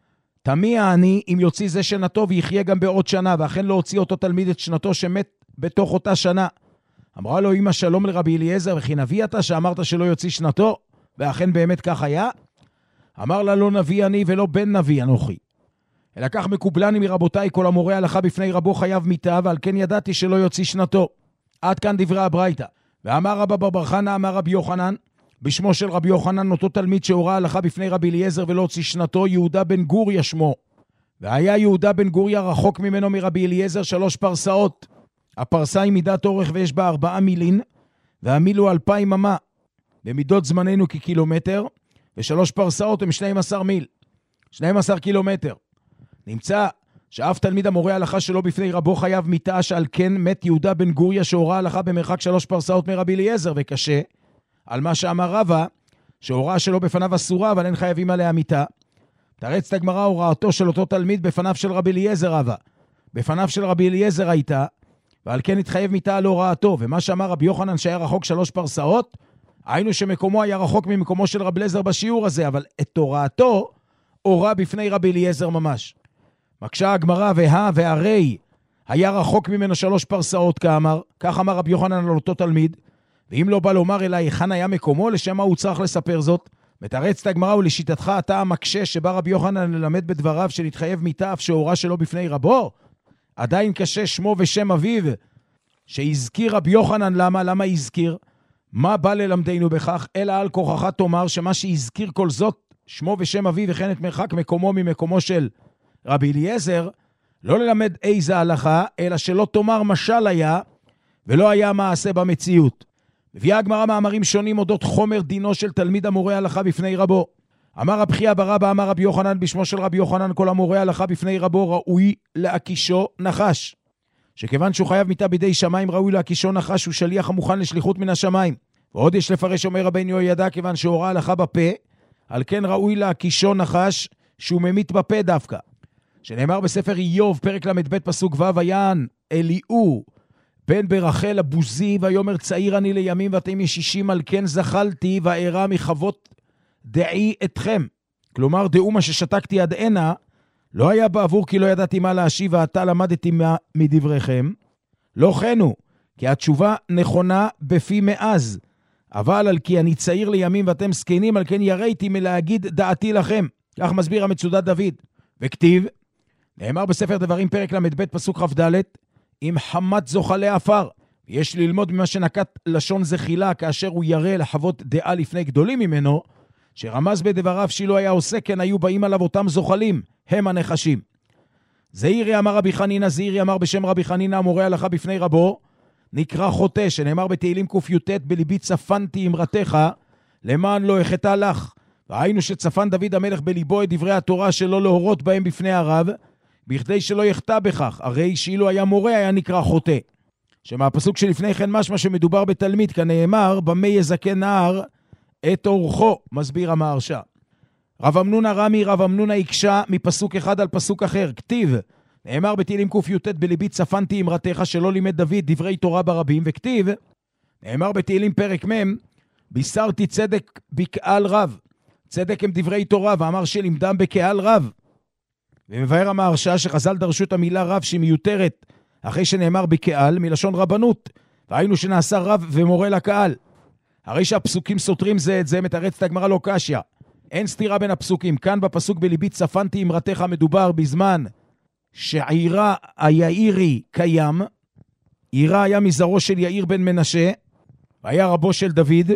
תמיע אני אם יוציא זה שנתו ויחיה גם בעוד שנה, ואכן לא הוציא אותו תלמיד את שנתו שמת בתוך אותה שנה. אמרה לו אמא שלום לרבי אליעזר, וכי נביא אתה שאמרת שלא יוציא שנתו, ואכן באמת כך היה? אמר לה לא נביא אני ולא בן נביא אנוכי. אלא כך מקובלני מרבותיי כל המורה הלכה בפני רבו חייב מיתה, ועל כן ידעתי שלא יוציא שנתו. עד כאן דברי הברייתא. ואמר רבא בר בר חנא אמר רבי יוחנן, בשמו של רבי יוחנן אותו תלמיד שהורה הלכה בפני רבי אליעזר ולא הוציא שנתו, יהודה בן גוריה שמו. והיה יהודה בן גוריה רחוק ממנו מרבי אליעזר שלוש פרסאות. הפרסה היא מידת אורך ויש בה ארבעה מילין, והמיל הוא אלפיים אמה. במידות זמננו כקילומטר, ושלוש פרסאות הם שנים עשר מיל, שנים עשר קילומטר. נמצא שאף תלמיד המורה הלכה שלא בפני רבו חייב מיתה, שעל כן מת יהודה בן גוריה שהורה הלכה במרחק שלוש פרסאות מרבי אליעזר, וקשה על מה שאמר רבא, שהוראה שלא בפניו אסורה, אבל אין חייבים עליה מיתה. תרץ את הגמרא הוראתו של אותו תלמיד בפניו של רבי אליעזר רבא. בפניו של רבי אליעזר הייתה, ועל כן התחייב מיתה על הוראתו, ומה שאמר רבי יוחנן שהיה רחוק שלוש פרסאות, היינו שמקומו היה רחוק ממקומו של רבי אליעזר בשיעור הזה, אבל את הוראתו הורה בפני רבי אליעזר ממש. מקשה הגמרא, והה והרי היה רחוק ממנו שלוש פרסאות כאמר, כך אמר רבי יוחנן על אותו תלמיד, ואם לא בא לומר אליי היכן היה מקומו, לשם מה הוא צריך לספר זאת? מתרץ את הגמרא, ולשיטתך אתה המקשה שבא רבי יוחנן ללמד בדבריו שנתחייב מיתה אף שהורה שלו בפני רבו? עדיין קשה שמו ושם אביו, שהזכיר רבי יוחנן. למה? למה הזכיר? מה בא ללמדנו בכך? אלא על כוחך תאמר שמה שהזכיר כל זאת, שמו ושם אביו וכן את מרחק מקומו ממקומו של רבי אליעזר, לא ללמד איזה הלכה, אלא שלא תאמר משל היה, ולא היה מעשה במציאות. מביאה הגמרא מאמרים שונים אודות חומר דינו של תלמיד המורה הלכה בפני רבו. אמר רב חייא בר אבא אמר רבי יוחנן בשמו של רבי יוחנן, כל המורה הלכה בפני רבו ראוי להקישו נחש. שכיוון שהוא חייב מיתה בידי שמיים, ראוי להקישו נחש, הוא שליח המוכן לשליחות מן השמיים. ועוד יש לפרש אומר רבנו יהוידע, כיוון שהורה הלכה בפה, על כן ראוי להקישו נחש שהוא ממית בפה דווקא. שנאמר בספר איוב פרק למד פסוק ו', ויען אליהו בן ברחל הבוזי ויאמר צעיר אני לימים ואתם ישישים, על כן זחלתי וארא מחוות דעי אתכם. כלומר דעו מה ששתקתי עד הנה לא היה בעבור כי לא ידעתי מה להשיב, ועתה למדתי מדבריכם. לא חנו, כי התשובה נכונה בפי מאז, אבל על כי אני צעיר לימים ואתם זקנים, על כן יראיתי מלהגיד דעתי לכם. כך מסביר המצודת דוד. וכתיב, נאמר בספר דברים פרק למד פסוק כ"ד, אם חמת זוחלי עפר. יש ללמוד ממה שנקט לשון זחילה כאשר הוא ירא לחוות דעה לפני גדולים ממנו, שרמז בדבריו שאילו היה עושה כן היו באים עליו אותם זוחלים, הם הנחשים. זעירי אמר רבי חנינא, זעירי אמר בשם רבי חנינא המורה הלכה בפני רבו, נקרא חוטא, שנאמר בתהילים ק"ט, בליבי צפנתי אמרתך למען לא אחטא לך. והיינו שצפן דוד המלך בליבו את דברי התורה שלא להורות בהם בפני הרב, בכדי שלא יחטא בכך, הרי שאילו היה מורה היה נקרא חוטא. שמהפסוק שלפני כן משמע שמדובר בתלמיד, כנאמר במה יזכה נער את אורחו, מסביר המהרש"א. רב אמנון הרמי, רב אמנון הקשה מפסוק אחד על פסוק אחר, כתיב, נאמר בתהילים ק"ט, בליבי צפנתי אמרתך, שלא לימד דוד דברי תורה ברבים, וכתיב, נאמר בתהילים פרק מ', בישרתי צדק בקהל רב, צדק הם דברי תורה, ואמר שלימדם בקהל רב. ומבאר המהרש"א שחז"ל דרשו את המילה רב שהיא מיותרת, אחרי שנאמר בקהל, מלשון רבנות, והיינו שנעשה רב ומורה לקהל. הרי שהפסוקים סותרים זה את זה, מתרץ את הגמרא לא קשיא. אין סתירה בין הפסוקים. כאן בפסוק בליבי צפנתי אמרתך מדובר בזמן שעירה היאירי קיים. עירה היה מזרעו של יאיר בן מנשה, והיה רבו של דוד,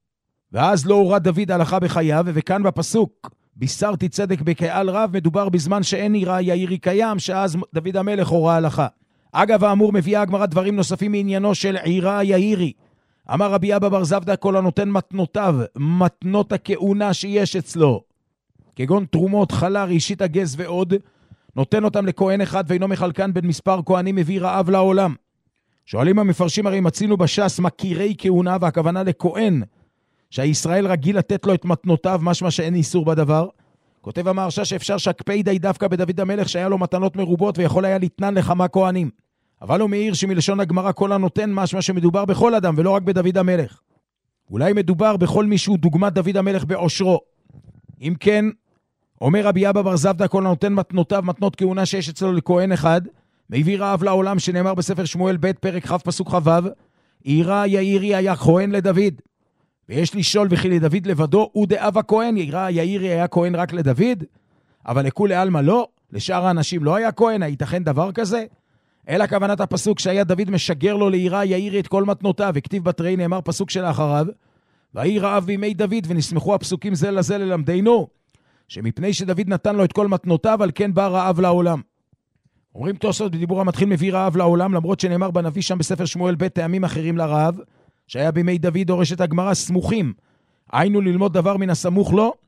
ואז לא הורה דוד הלכה בחייו, וכאן בפסוק בישרתי צדק בקהל רב מדובר בזמן שאין עירה יאירי קיים, שאז דוד המלך הורה הלכה. אגב האמור מביאה הגמרא דברים נוספים מעניינו של עירה יאירי. אמר רבי אבא בר זבדא, כל הנותן מתנותיו, מתנות הכהונה שיש אצלו, כגון תרומות, חלה, ראשית הגז ועוד, נותן אותם לכהן אחד ואינו מחלקן בין מספר כהנים, מביא רעב לעולם. שואלים המפרשים, הרי מצינו בש"ס מכירי כהונה, והכוונה לכהן, שהישראל רגיל לתת לו את מתנותיו, משמע שאין איסור בדבר. כותב המהרש"א שאפשר שהקפידה היא דווקא בדוד המלך, שהיה לו מתנות מרובות ויכול היה לתנן לכמה כהנים. אבל הוא מעיר שמלשון הגמרא כל הנותן משמע שמדובר בכל אדם ולא רק בדוד המלך. אולי מדובר בכל מישהו דוגמת דוד המלך בעושרו. אם כן, אומר רבי אבא בר זבדא, כל הנותן מתנותיו, מתנות כהונה שיש אצלו לכהן אחד, מביא רעב לעולם, שנאמר בספר שמואל ב' פרק כ' פסוק כ"ו, עירה יאירי היה כהן לדוד. ויש לשאול, וכי לדוד לבדו הוא דאב הכהן, עירה יאירי היה כהן רק לדוד, אבל לכולי עלמא לא, לשאר האנשים לא היה כהן, הייתכן דבר כזה? אלא כוונת הפסוק שהיה דוד משגר לו לעירה יאירי את כל מתנותיו, וכתיב בתרי נאמר פסוק שלאחריו, והיא רעב בימי דוד, ונסמכו הפסוקים זה לזה ללמדנו, שמפני שדוד נתן לו את כל מתנותיו, על כן בא רעב לעולם. אומרים תוספות בדיבור המתחיל מביא רעב לעולם, למרות שנאמר בנביא שם בספר שמואל ב' טעמים אחרים לרעב, שהיה בימי דוד, דורשת הגמרא סמוכים. היינו ללמוד דבר מן הסמוך לו,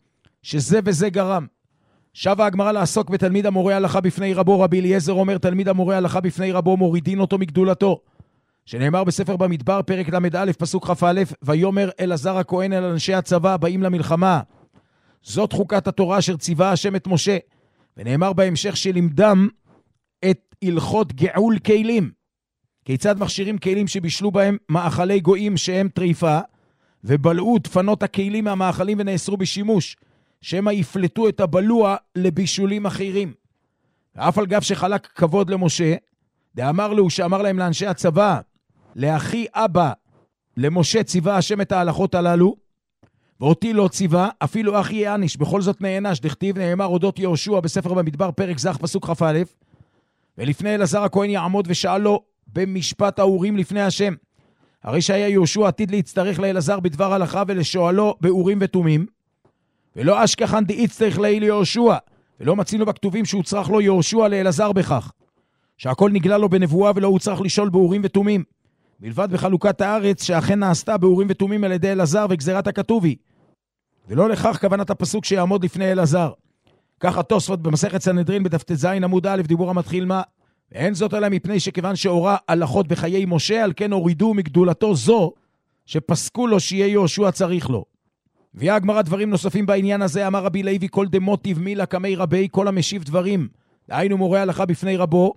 שזה וזה גרם. שבה הגמרא לעסוק בתלמיד המורה הלכה בפני רבו. רבי אליעזר אומר, תלמיד המורה הלכה בפני רבו, מורידין אותו מגדולתו. שנאמר בספר במדבר, פרק למד א', פסוק כ"א, ויאמר אלעזר הכהן אל אנשי הצבא באים למלחמה. זאת חוקת התורה אשר ציווה השם את משה. ונאמר בהמשך שלימדם את הלכות גאול כלים. כיצד מכשירים כלים שבישלו בהם מאכלי גויים שהם טריפה, ובלעו דפנות הכלים מהמאכלים ונאסרו בשימוש, שהם יפלטו את הבלוע לבישולים אחרים. ואף על גב שחלק כבוד למשה, דאמר לו שאמר להם לאנשי הצבא, לאחי אבא, למשה ציווה השם את ההלכות הללו, ואותי לא ציווה, אפילו אחי יעניש, בכל זאת נענש, דכתיב נאמר אודות יהושע בספר במדבר, פרק זך, פסוק כ"א, ולפני אלעזר הכהן יעמוד ושאל לו במשפט האורים לפני השם. הרי שהיה יהושע עתיד להצטרך לאלעזר בדבר הלכה ולשואלו באורים ותומים, ולא אשכחן דאיצטרך לאי ליהושע, ולא מצינו בכתובים שהוצרך לו יהושע לאלעזר בכך, שהכל נגלה לו בנבואה ולא הוצרך לשאול באורים ותומים, מלבד בחלוקת הארץ שאכן נעשתה באורים ותומים על ידי אלעזר וגזירת הכתובי, ולא לכך כוונת הפסוק שיעמוד לפני אלעזר. כך התוספות במסכת סנהדרין בדף ט"ז עמוד א', דיבור המתחיל מה, ואין זאת אלא מפני שכיוון שהורה הלכות בחיי משה, על כן הורידו מגדולתו זו שפסקו לו שיהיה יהושע צריך לו. ויהיה הגמרא דברים נוספים בעניין הזה. אמר רבי לוי, כל דמוטיב מילה כמי רבי, כל המשיב דברים, דהיינו מורה הלכה בפני רבו,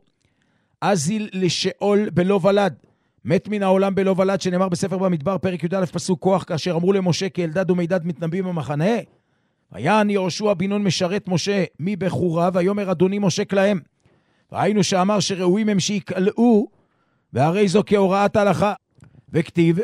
אזיל לשאול בלא ולד, מת מן העולם בלא ולד, שנאמר בספר במדבר פרק י"א פסוק כוח, כאשר אמרו למשה כאלדד ומידד מתנבאים במחנה, ויען יהושע בן נון משרת משה מבחוריו, ויאמר אדוני משה כלהם, והיינו שאמר שראויים הם שיקלעו, והרי זו כהוראת הלכה. וכתיב,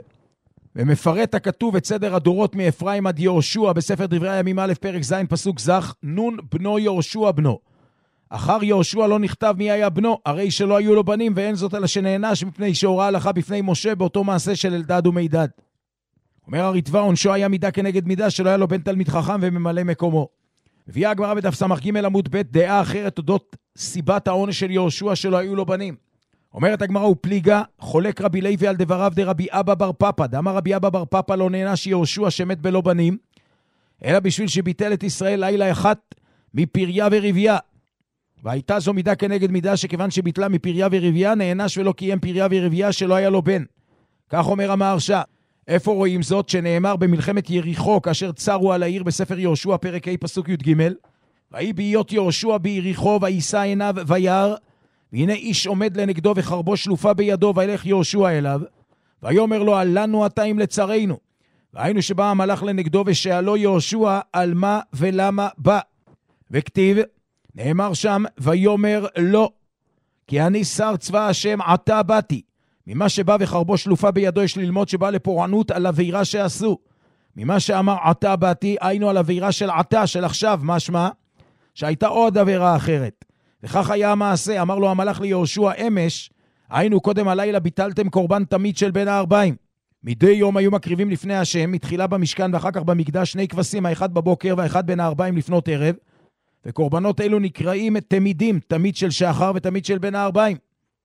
ומפרט הכתוב את סדר הדורות מאפרים עד יהושע בספר דברי הימים א' פרק ז' פסוק זך, נון בנו יהושע בנו. אחר יהושע לא נכתב מי היה בנו, הרי שלא היו לו בנים, ואין זאת אלא שנענש מפני שהוראה הלכה בפני משה באותו מעשה של אלדד ומידד. אומר הרטב"א, עונשו היה מידה כנגד מידה, שלא היה לו בן תלמיד חכם וממלא מקומו. הביאה הגמרא בדף ס"ג עמוד ב' דעה אחרת אודות סיבת העונש של יהושע שלא היו לו בנים. אומרת הגמרא, הוא פליגה, חולק רבי לוי על דבריו דרבי אבא בר פפא, דאמר רבי אבא בר פפא לא נענש יהושע שמת בלא בנים, אלא בשביל שביטל את ישראל לילה אחת מפריה ורבייה. והייתה זו מידה כנגד מידה, שכיוון שביטלה מפריה ורבייה, נענש ולא קיים פריה ורבייה שלא היה לו בן. כך אומר המהרש"א. איפה רואים זאת? שנאמר במלחמת יריחו, כאשר צרו על העיר בספר יהושע פרק ה' פסוק י"ג, ויהי בהיות יהושע ביריחו, ויישא עיניו וירא, והנה איש עומד לנגדו וחרבו שלופה בידו, וילך יהושע אליו, ויאמר לו, עלנו עתיים לצרינו. והיינו שבא המלאך לנגדו ושאלו יהושע על מה ולמה בא. וכתיב, נאמר שם, ויאמר לא, כי אני שר צבא השם עתה באתי. ממה שבא וחרבו שלופה בידו יש ללמוד שבא לפורענות על עבירה שעשו. ממה שאמר עתה באתי, היינו על עבירה של עתה, של עכשיו, משמע, שהייתה עוד עבירה אחרת. וכך היה המעשה, אמר לו המלאך ליהושע אמש, היינו קודם הלילה ביטלתם קורבן תמיד של בין הארבעים. מדי יום היו מקריבים לפני השם, מתחילה במשכן ואחר כך במקדש שני כבשים, האחד בבוקר והאחד בין הארבעים לפנות ערב, וקורבנות אלו נקראים תמידים, תמיד של שחר ותמיד של בין הארבעים.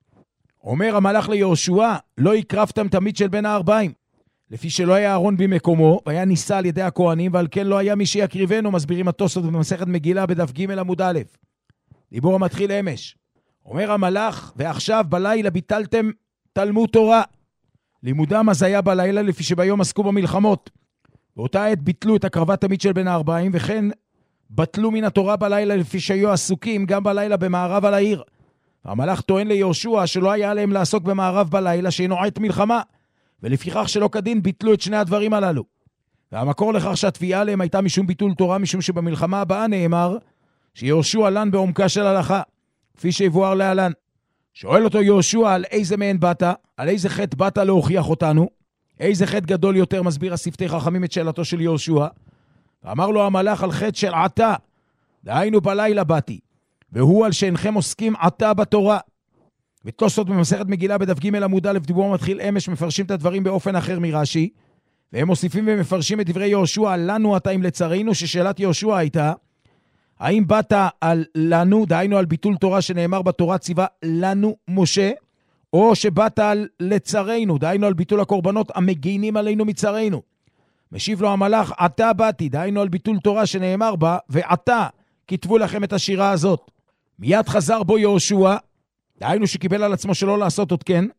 אומר המלאך ליהושע, לא יקרבתם תמיד של בין הארבעים, לפי שלא היה אהרון במקומו, והיה ניסה על ידי הכהנים, ועל כן לא היה מי שיקריבנו, מסבירים התוספות במסכת מגילה בדף ג' עמוד א'. דיבור המתחיל אמש. אומר המלאך, ועכשיו בלילה ביטלתם תלמוד תורה. לימודם אז היה בלילה, לפי שביום עסקו במלחמות. באותה עת ביטלו את הקרבת תמיד של בין הארבעים, וכן בטלו מן התורה בלילה, לפי שהיו עסוקים גם בלילה במערב על העיר. והמלאך טוען ליהושע שלא היה עליהם לעסוק במערב בלילה, שאינו עת מלחמה, ולפיכך שלא כדין ביטלו את שני הדברים הללו. והמקור לכך שהתביעה עליהם הייתה משום ביטול תורה, משום שבמלחמה הבאה נאמר שיהושע לן בעומקה של הלכה, כפי שיבואר להלן. שואל אותו יהושע, על איזה מהן באת? על איזה חטא באת להוכיח אותנו? איזה חטא גדול יותר? מסביר השפתי חכמים את שאלתו של יהושע. ואמר לו המלאך, על חטא של עתה, דהיינו בלילה באתי, והוא על שאינכם עוסקים עתה בתורה. ותוספות במסכת מגילה בדף ג' עמוד א', דיבור מתחיל אמש, מפרשים את הדברים באופן אחר מרש"י, והם מוסיפים ומפרשים את דברי יהושע, לנו עתיים לצרינו, ששאלת יהושע הייתה, האם באת על לנו, דהיינו על ביטול תורה שנאמר בתורה ציווה לנו משה, או שבאת על לצרינו, דהיינו על ביטול הקורבנות המגינים עלינו מצרינו. משיב לו המלאך, עתה באתי, דהיינו על ביטול תורה שנאמר בה, ועתה כתבו לכם את השירה הזאת. מיד חזר בו יהושע, דהיינו שקיבל על עצמו שלא לעשות עוד כן,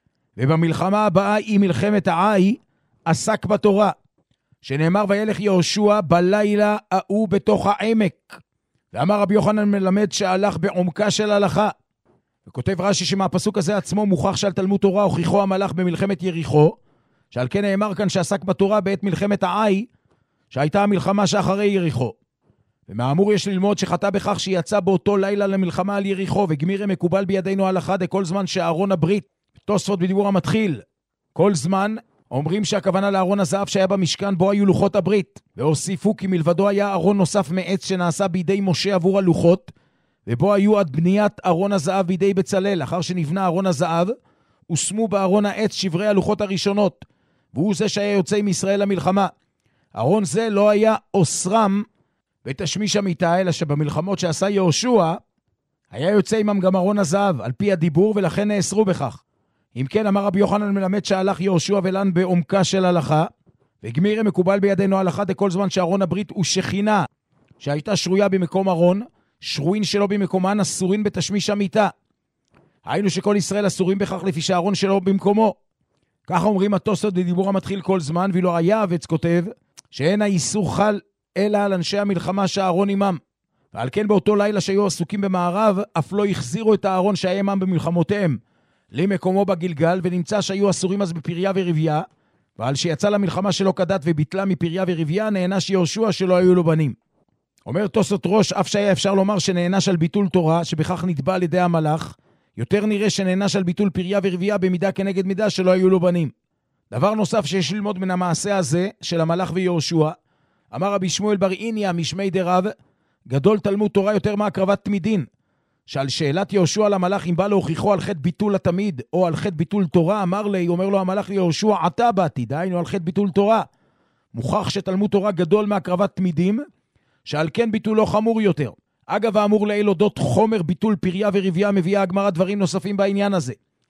ובמלחמה הבאה היא מלחמת העי, עסק בתורה, שנאמר וילך יהושע בלילה ההוא בתוך העמק. ואמר רבי יוחנן מלמד שהלך בעומקה של הלכה. וכותב רש"י שמהפסוק הזה עצמו מוכח שעל תלמוד תורה הוכיחו המלאך במלחמת יריחו, שעל כן נאמר כאן שעסק בתורה בעת מלחמת העי, שהייתה המלחמה שאחרי יריחו. ומאמור יש ללמוד שחטא בכך שיצא באותו לילה למלחמה על יריחו, וגמירי מקובל בידינו הלכה דכל זמן שארון הברית, תוספות בדיבור המתחיל, כל זמן אומרים שהכוונה לארון הזהב שהיה במשכן בו היו לוחות הברית, והוסיפו כי מלבדו היה ארון נוסף מעץ שנעשה בידי משה עבור הלוחות, ובו היו עד בניית ארון הזהב בידי בצלאל. לאחר שנבנה ארון הזהב, הושמו בארון העץ שברי הלוחות הראשונות, והוא זה שהיה יוצא עם ישראל למלחמה. ארון זה לא היה אוסרם ותשמיש המיטה, אלא שבמלחמות שעשה יהושע, היה יוצא עמם גם ארון הזהב, על פי הדיבור, ולכן נאסרו בכך. אם כן, אמר רבי יוחנן מלמד שהלך יהושע ולן בעומקה של הלכה, וגמירי מקובל בידינו הלכה דכל זמן שארון הברית הוא שכינה, שהייתה שרויה במקום ארון, שרוין שלו במקומן אסורין בתשמיש המיטה. היינו שכל ישראל אסורים בכך לפי שהארון שלו במקומו. כך אומרים התוספות בדיבור המתחיל כל זמן, ואילו היעבץ כותב שאין האיסור חל אלא על אנשי המלחמה שהארון עמם. ועל כן באותו לילה שהיו עסוקים במערב, אף לא החזירו את הארון שהיה עמם במלחמותיהם למקומו בגלגל, ונמצא שהיו אסורים אז בפריה ורביה, ועל שיצא למלחמה שלא כדת וביטלה מפריה ורביה, נענש יהושע שלא היו לו בנים. אומר תוספות ראש, אף שהיה אפשר לומר שנענש על ביטול תורה, שבכך נתבע על ידי המלאך, יותר נראה שנענש על ביטול פריה ורביה במידה כנגד מידה שלא היו לו בנים. דבר נוסף שיש ללמוד מן המעשה הזה של המלאך ויהושע, אמר רבי שמואל בר איניה משמי דרב, גדול תלמוד תורה יותר מהקרבת תמידין, שעל שאלת יהושע למלאך אם בא להוכיחו על חטא ביטול התמיד או על חטא ביטול תורה, אמר לי, אומר לו המלאך ליהושע, עתה באתי, דהיינו על חטא ביטול תורה. מוכח שתלמוד תורה גדול מהקרבת תמידים, שעל כן ביטול לא חמור יותר. אגב, האמור לעיל אודות חומר ביטול פריה ורביה, מביאה הגמרא דברים נוספים בעניין הזה.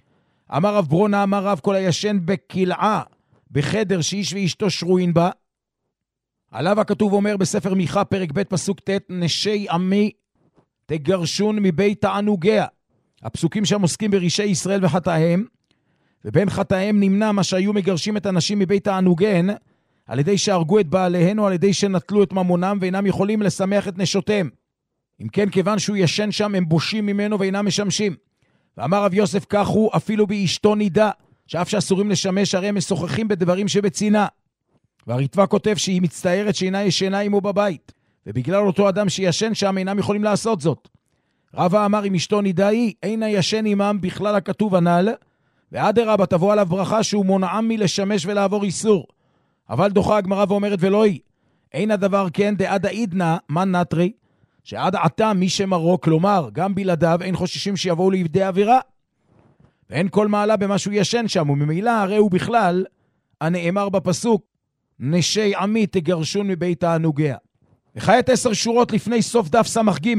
אמר רב ברונה, אמר רב, כל הישן בקלעה, בחדר שאיש ואשתו שרוין בה, עליו הכתוב אומר בספר מיכה פרק ב' פסוק ט', נשי עמי תגרשון מבית תענוגיה. הפסוקים שם עוסקים ברישי ישראל וחטאיהם, ובין חטאיהם נמנע מה שהיו מגרשים את הנשים מבית תענוגיהן, על ידי שהרגו את בעליהן או על ידי שנטלו את ממונם ואינם יכולים לשמח את נשותיהם. אם כן, כיוון שהוא ישן שם, הם בושים ממנו ואינם משמשים. ואמר רב יוסף כך הוא, אפילו באשתו נידה, שאף שאסורים לשמש, הרי הם משוחחים בדברים שבצינה. והריטב"א כותב שהיא מצטערת שאינה ישנה עמו בבית, ובגלל אותו אדם שישן שם אינם יכולים לעשות זאת. רבא אמר אם אשתו נידה היא, אינה ישן עמם בכלל הכתוב הנ"ל, ואדרבה תבוא עליו ברכה שהוא מונעם מלשמש ולעבור איסור. אבל דוחה הגמרא ואומרת ולא היא. אין הדבר כן דעד העידנא מן נטרי, שעד עתה מי שמרו, כלומר גם בלעדיו אין חוששים שיבואו לידי עבירה. ואין כל מעלה במה שהוא ישן שם, וממילא הרי הוא בכלל הנאמר בפסוק, נשי עמי תגרשון מבית תענוגיה. וכעת עשר שורות לפני סוף דף סמך ג'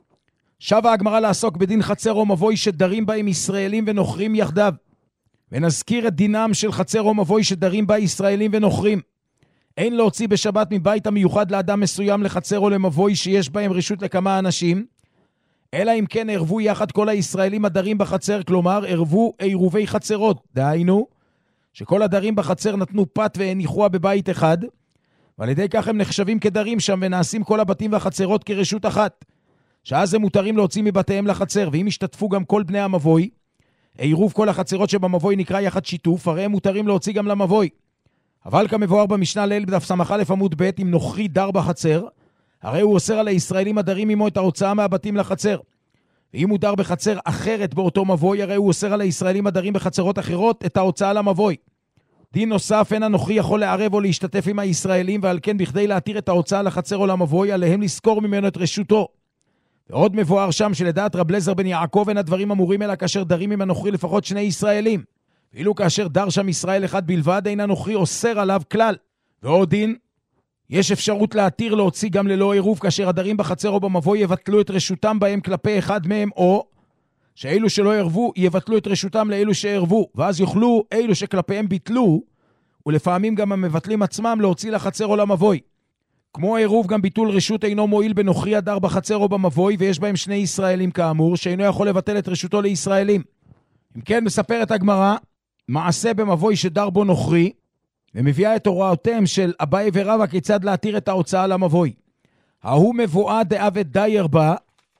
שבה הגמרא לעסוק בדין חצר או מבוי שדרים בהם ישראלים ונוכרים יחדיו. ונזכיר את דינם של חצר או מבוי שדרים בה ישראלים ונוכרים. אין להוציא בשבת מבית המיוחד לאדם מסוים לחצר או למבוי שיש בהם רשות לכמה אנשים, אלא אם כן ערבו יחד כל הישראלים הדרים בחצר, כלומר ערבו עירובי חצרות, דהיינו שכל הדרים בחצר נתנו פת והניחוה בבית אחד, ועל ידי כך הם נחשבים כדרים שם ונעשים כל הבתים והחצרות כרשות אחת, שאז הם מותרים להוציא מבתיהם לחצר, ואם השתתפו גם כל בני המבוי, עירוב כל החצרות שבמבוי נקרא יחד שיתוף, הרי הם מותרים להוציא גם למבוי. אבל כמבואר במשנה ליל בדף סמך א' עמוד ב', אם נוכרי דר בחצר, הרי הוא אוסר על הישראלים הדרים עמו את ההוצאה מהבתים לחצר. ואם הוא דר בחצר אחרת באותו מבוי, הרי הוא אוסר על הישראלים הדרים בחצרות אחרות את ההוצאה למבוי. דין נוסף, אין הנוכרי יכול לערב או להשתתף עם הישראלים, ועל כן בכדי להתיר את ההוצאה לחצר או למבוי, עליהם לזכור ממנו את רשותו. ועוד מבואר שם שלדעת רב לזר בן יעקב אין הדברים אמורים אלא כאשר דרים עם הנוכרי לפחות שני ישראלים. ואילו כאשר דר שם ישראל אחד בלבד, אין הנוכרי אוסר עליו כלל. ועוד דין, יש אפשרות להתיר להוציא גם ללא עירוב, כאשר הדרים בחצר או במבוי יבטלו את רשותם בהם כלפי אחד מהם, או שאילו שלא ערבו יבטלו את רשותם לאילו שערבו, ואז יוכלו אילו שכלפיהם ביטלו, ולפעמים גם המבטלים עצמם להוציא לחצר או למבוי. כמו עירוב, גם ביטול רשות אינו מועיל בנוכרי הדר בחצר או במבוי, ויש בהם שני ישראלים כאמור, שאינו יכול לבטל את רשותו לישראלים. אם כן, מספרת הגמרא, מעשה במבוי שדר בו נוכרי, ומביאה את הוראותיהם של אביי ורבא כיצד להתיר את ההוצאה למבוי. ההוא מבואה דעבד דייר בה,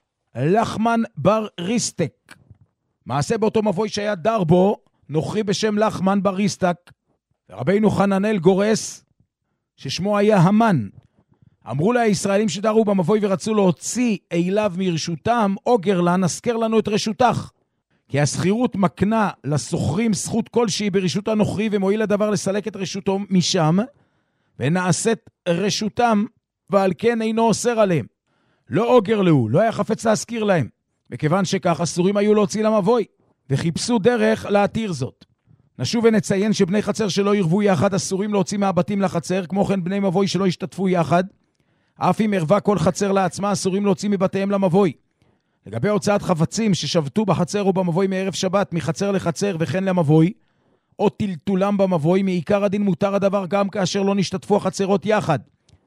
לחמן בר ריסטק. מעשה באותו מבוי שהיה דר בו, נוכרי בשם לחמן בר ריסטק. ורבינו חננאל גורס, ששמו היה המן. אמרו לה הישראלים שדרו במבוי ורצו להוציא אליו מרשותם, אוגר לה, נזכר לנו את רשותך. כי הסחירות מקנה לסוחרים זכות כלשהי ברשות הנוכרי, ומועיל הדבר לסלק את רשותו משם, ונעשית רשותם, ועל כן אינו אוסר עליהם. לא אוגר לו, לא היה חפץ להזכיר להם. וכיוון שכך, אסורים היו להוציא למבוי, וחיפשו דרך להתיר זאת. נשוב ונציין שבני חצר שלא ירבו יחד, אסורים להוציא מהבתים לחצר, כמו כן בני מבוי שלא ישתתפו יחד. אף אם ערבה כל חצר לעצמה, אסורים להוציא מבתיהם למבוי. לגבי הוצאת חפצים ששבתו בחצר או במבוי מערב שבת, מחצר לחצר וכן למבוי, או טלטולם במבוי, מעיקר הדין מותר הדבר גם כאשר לא נשתתפו החצרות יחד.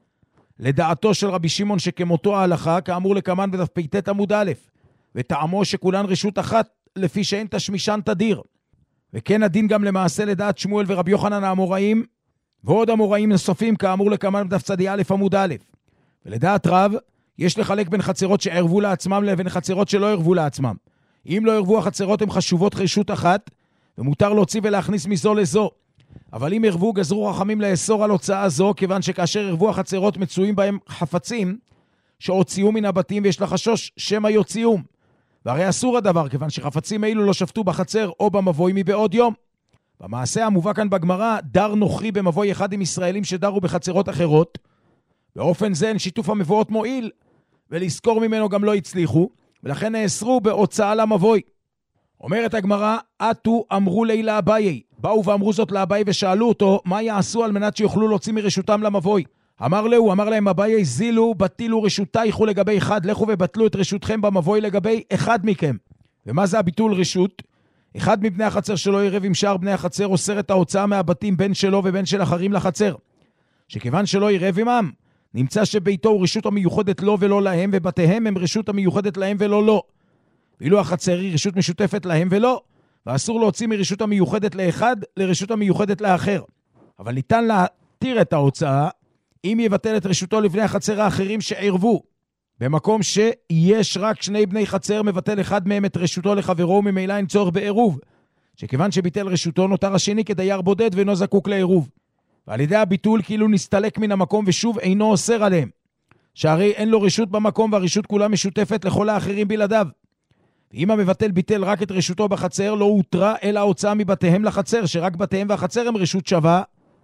לדעתו של רבי שמעון שכמותו ההלכה, כאמור לקמן בדף פ"ט עמוד א', וטעמו שכולן רשות אחת, לפי שאין תשמישן תדיר. וכן הדין גם למעשה לדעת שמואל ורבי יוחנן האמוראים, ועוד אמוראים נוספים, כאמור לקמן בדף צדי א' עמוד א'. ולדעת רב, יש לחלק בין חצרות שערבו לעצמם לבין חצרות שלא ערבו לעצמם. אם לא ערבו החצרות, הן חשובות רשות אחת, ומותר להוציא ולהכניס מזו לזו. אבל אם ערבו, גזרו חכמים לאסור על הוצאה זו, כיוון שכאשר ערבו החצרות מצויים בהם חפצים, שהוציאו מן הבתים ויש לחשוש שמא יוציאום. והרי אסור הדבר, כיוון שחפצים אילו לא שפטו בחצר או במבוי מבעוד יום. במעשה המובא כאן בגמרא, דר נוכרי במבוי אחד עם ישראלים שדרו בחצרות אחרות. באופן זה אין שיתוף המבואות מועיל, ולזכור ממנו גם לא הצליחו, ולכן נאסרו בהוצאה למבוי. אומרת הגמרא, עתו אמרו לילה אביי, באו ואמרו זאת לאביי ושאלו אותו, מה יעשו על מנת שיוכלו להוציא מרשותם למבוי? אמר לו, אמר להם אביי, זילו, בטילו רשותייכו לגבי אחד, לכו ובטלו את רשותכם במבוי לגבי אחד מכם. ומה זה הביטול רשות? אחד מבני החצר שלו ערב עם שאר בני החצר, אוסר את ההוצאה מהבתים בין שלו ובין של אחרים לחצר. שכיוון שלא ערב עמם, נמצא שביתו הוא רשות המיוחדת לו ולא להם, ובתיהם הם רשות המיוחדת להם ולא לו. ואילו החצר היא רשות משותפת להם ולא, ואסור להוציא מרשות המיוחדת לאחד לרשות המיוחדת לאחר. אבל ניתן להתיר את ההוצאה, אם יבטל את רשותו לבני החצר האחרים שערבו. במקום שיש רק שני בני חצר, מבטל אחד מהם את רשותו לחברו, וממילא אין צורך בעירוב. שכיוון שביטל רשותו, נותר השני כדייר בודד ואינו זקוק לעירוב. ועל ידי הביטול כאילו נסתלק מן המקום ושוב אינו אוסר עליהם. שהרי אין לו רשות במקום והרשות כולה משותפת לכל האחרים בלעדיו. ואם המבטל ביטל רק את רשותו בחצר, לא הותרה אלא ההוצאה מבתיהם לחצר, שרק בתיהם והחצר הם רשות שווה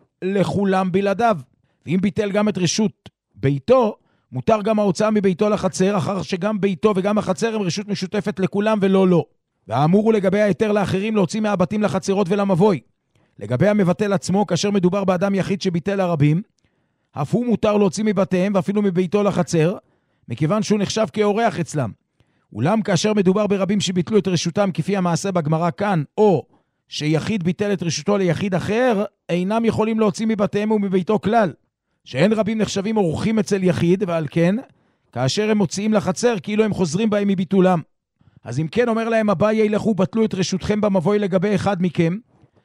לכולם בלעדיו. ואם ביטל גם את רשות ביתו, מותר גם ההוצאה מביתו לחצר, אחר שגם ביתו וגם החצר הם רשות משותפת לכולם ולא לא. והאמור הוא לגבי היתר לאחרים להוציא מהבתים לחצרות ולמבוי. לגבי המבטל עצמו, כאשר מדובר באדם יחיד שביטל הרבים, אף הוא מותר להוציא מבתיהם ואפילו מביתו לחצר, מכיוון שהוא נחשב כאורח אצלם. אולם כאשר מדובר ברבים שביטלו את רשותם כפי המעשה בגמרא כאן, או שיחיד ביטל את רשותו ליחיד אחר, אינם יכולים להוציא מבתיהם ומביתו כלל. שאין רבים נחשבים אורחים אצל יחיד, ועל כן, כאשר הם מוציאים לחצר, כאילו הם חוזרים בהם מביטולם. אז אם כן אומר להם אביי, לכו בטלו את רשותכם במבוי לגבי אחד מכם,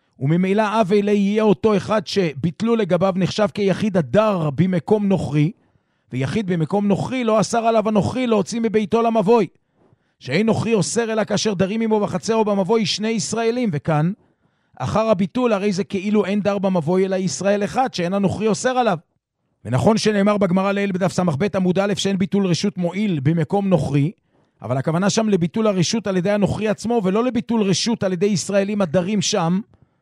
וממילא אב אלי יהיה אותו אחד שביטלו לגביו נחשב כיחיד הדר במקום נוכרי, ויחיד במקום נוכרי לא אסר עליו הנוכרי להוציא מביתו למבוי. שאין נוכרי אוסר אלא כאשר דרים עמו בחצר או במבוי שני ישראלים, וכאן, אחר הביטול הרי זה כאילו אין דר במבוי אלא ישראל אחד שאין הנוכרי אוסר עליו. ונכון שנאמר בגמרא לעיל בדף סמ"ב עמוד א' שאין ביטול רשות מועיל במקום נוכרי, אבל הכוונה שם לביטול הרשות על ידי הנוכרי עצמו, ולא לביטול רשות על ידי ישראלים הדרים שם,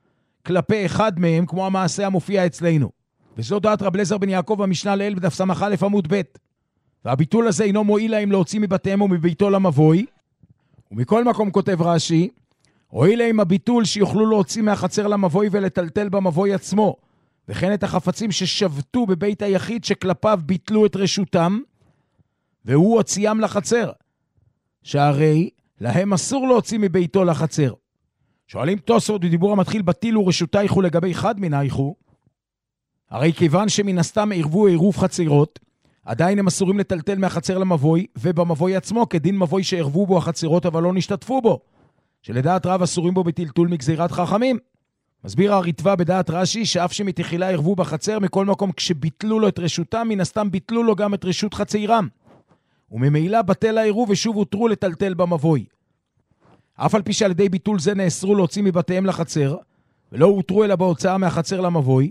כלפי אחד מהם, כמו המעשה המופיע אצלנו. וזו דעת רב אליעזר בן יעקב במשנה לעיל בדף סמ"א עמוד ב'. והביטול הזה אינו מועיל להם להוציא מבתיהם ומביתו למבוי. ומכל מקום כותב רש"י, הועיל להם הביטול שיוכלו להוציא מהחצר למבוי ולטלטל במבוי עצמו, וכן את החפצים ששבתו בבית היחיד שכלפיו ביטלו את רשותם, והוא הוציאם לחצר, שהרי להם אסור להוציא מביתו לחצר. שואלים תוספות בדיבור המתחיל בטילו רשותייכו לגבי חד מנייכו, הרי כיוון שמן הסתם עירבו עירוב חצרות, עדיין הם אסורים לטלטל מהחצר למבוי, ובמבוי עצמו כדין מבוי שעירבו בו החצרות אבל לא נשתתפו בו, שלדעת רב אסורים בו בטלטול מגזירת חכמים. מסביר הריטב"א בדעת רש"י שאף שמתחילה עירבו בחצר, מכל מקום כשביטלו לו את רשותם, מן הסתם ביטלו לו גם את רשות חציירם, וממילא בטל העירוב ושוב הותרו לטלטל במבוי. אף על פי שעל ידי ביטול זה נאסרו להוציא מבתיהם לחצר, ולא הותרו אלא בהוצאה מהחצר למבוי,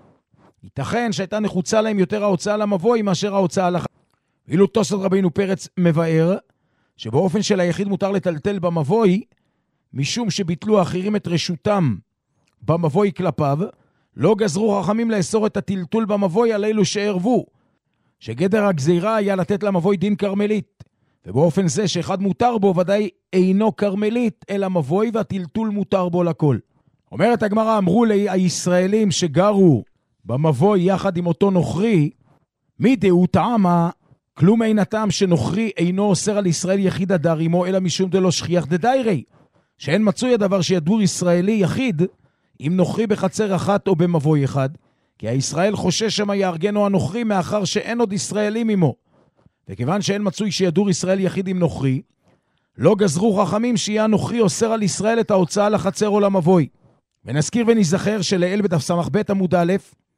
ייתכן שהייתה נחוצה להם יותר ההוצאה למבוי מאשר ההוצאה לחצר. ואילו תוספות רבינו פרץ מבאר שבאופן של היחיד מותר לטלטל במבוי, משום שביטלו האחרים את רשותם במבוי כלפיו, לא גזרו חכמים לאסור את הטלטול במבוי על אלו שערבו, שגדר הגזירה היה לתת למבוי דין קרמלית, ובאופן זה שאחד מותר בו ודאי אינו קרמלית אלא מבוי, והטלטול מותר בו לכל. אומרת הגמרא, אמרו לי הישראלים שגרו במבוי יחד עם אותו נוכרי, מי דהו טעמה, כלום אין הטעם שנוכרי אינו אוסר על ישראל יחיד הדר עמו, אלא משום דלא שכיח דדיירי, שאין מצוי הדבר שידור ישראלי יחיד אם נוכרי בחצר אחת או במבוי אחד, כי הישראל חושש שמה יארגנו הנוכרי מאחר שאין עוד ישראלים עמו, וכיוון שאין מצוי שידור ישראל יחיד עם נוכרי, לא גזרו חכמים שיהיה הנוכרי אוסר על ישראל את ההוצאה לחצר או למבוי. ונזכיר ונזכר שלאל בדף סמך ב' עמוד א',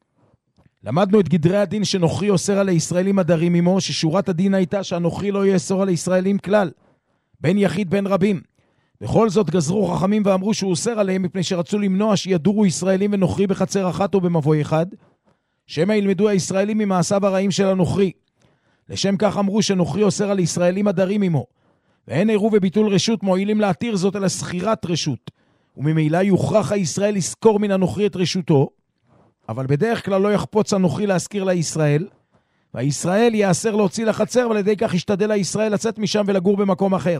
למדנו את גדרי הדין שנוכרי אוסר על הישראלים הדרים עמו, ששורת הדין הייתה שהנוכרי לא יאסור על הישראלים כלל, בין יחיד בין רבים. בכל זאת גזרו חכמים ואמרו שהוא אוסר עליהם מפני שרצו למנוע שידורו ישראלים ונוכרי בחצר אחת או במבוי אחד, שמא ילמדו הישראלים ממעשיו הרעים של הנוכרי. לשם כך אמרו שנוכרי אוסר על ישראלים הדרים עמו, ואין עירוב וביטול רשות מועילים להתיר זאת אלא סחירת רשות, וממילא יוכרח הישראל לזכור מן הנוכרי את רשותו, אבל בדרך כלל לא יחפוץ הנוכרי להזכיר לישראל, והישראל יאסר להוציא לחצר, ועל ידי כך ישתדל הישראל לצאת משם ולגור במקום אחר.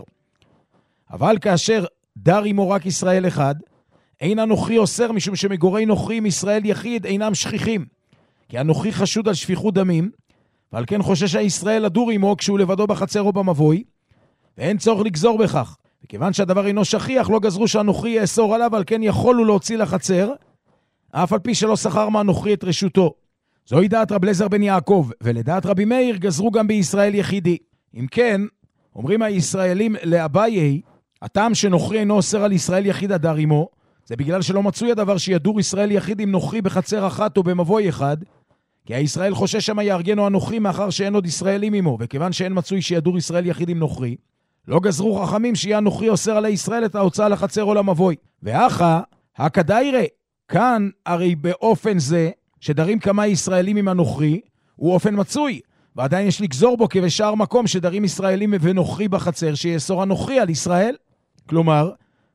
אבל כאשר דר עמו רק ישראל אחד, אין הנוכרי אוסר, משום שמגורי נוכרי עם ישראל יחיד אינם שכיחים, כי הנוכרי חשוד על שפיכות דמים, ועל כן חושש הישראל לדור עמו כשהוא לבדו בחצר או במבוי, ואין צורך לגזור בכך. וכיוון שהדבר אינו שכיח, לא גזרו שהנוכרי יאסור עליו, על כן יכולו להוציא לחצר, אף על פי שלא שכר מהנוכרי את רשותו. זוהי דעת רב אליעזר בן יעקב, ולדעת רבי מאיר גזרו גם בישראל יחידי. אם כן, אומרים הישראלים לאביי, הטעם שנוכרי אינו אוסר על ישראל יחיד הדר עמו, זה בגלל שלא מצוי הדבר שידור ישראל יחיד עם נוכרי בחצר אחת או במבוי אחד, כי הישראל חושש שמה יארגנו הנוכרי מאחר שאין עוד ישראלים עמו, וכיוון שאין מצוי שידור ישראל יחיד עם נוכרי, לא גזרו חכמים שיהיה הנוכרי אוסר על הישראל את ההוצאה לחצר או למבוי. ואחה, הכדאירה, כאן הרי באופן זה שדרים כמה ישראלים עם הנוכרי, הוא אופן מצוי, ועדיין יש לגזור בו כבשאר מקום שדרים ישראלים ונוכרי בחצר, שיאסור הנוכרי על ישראל. כלומר,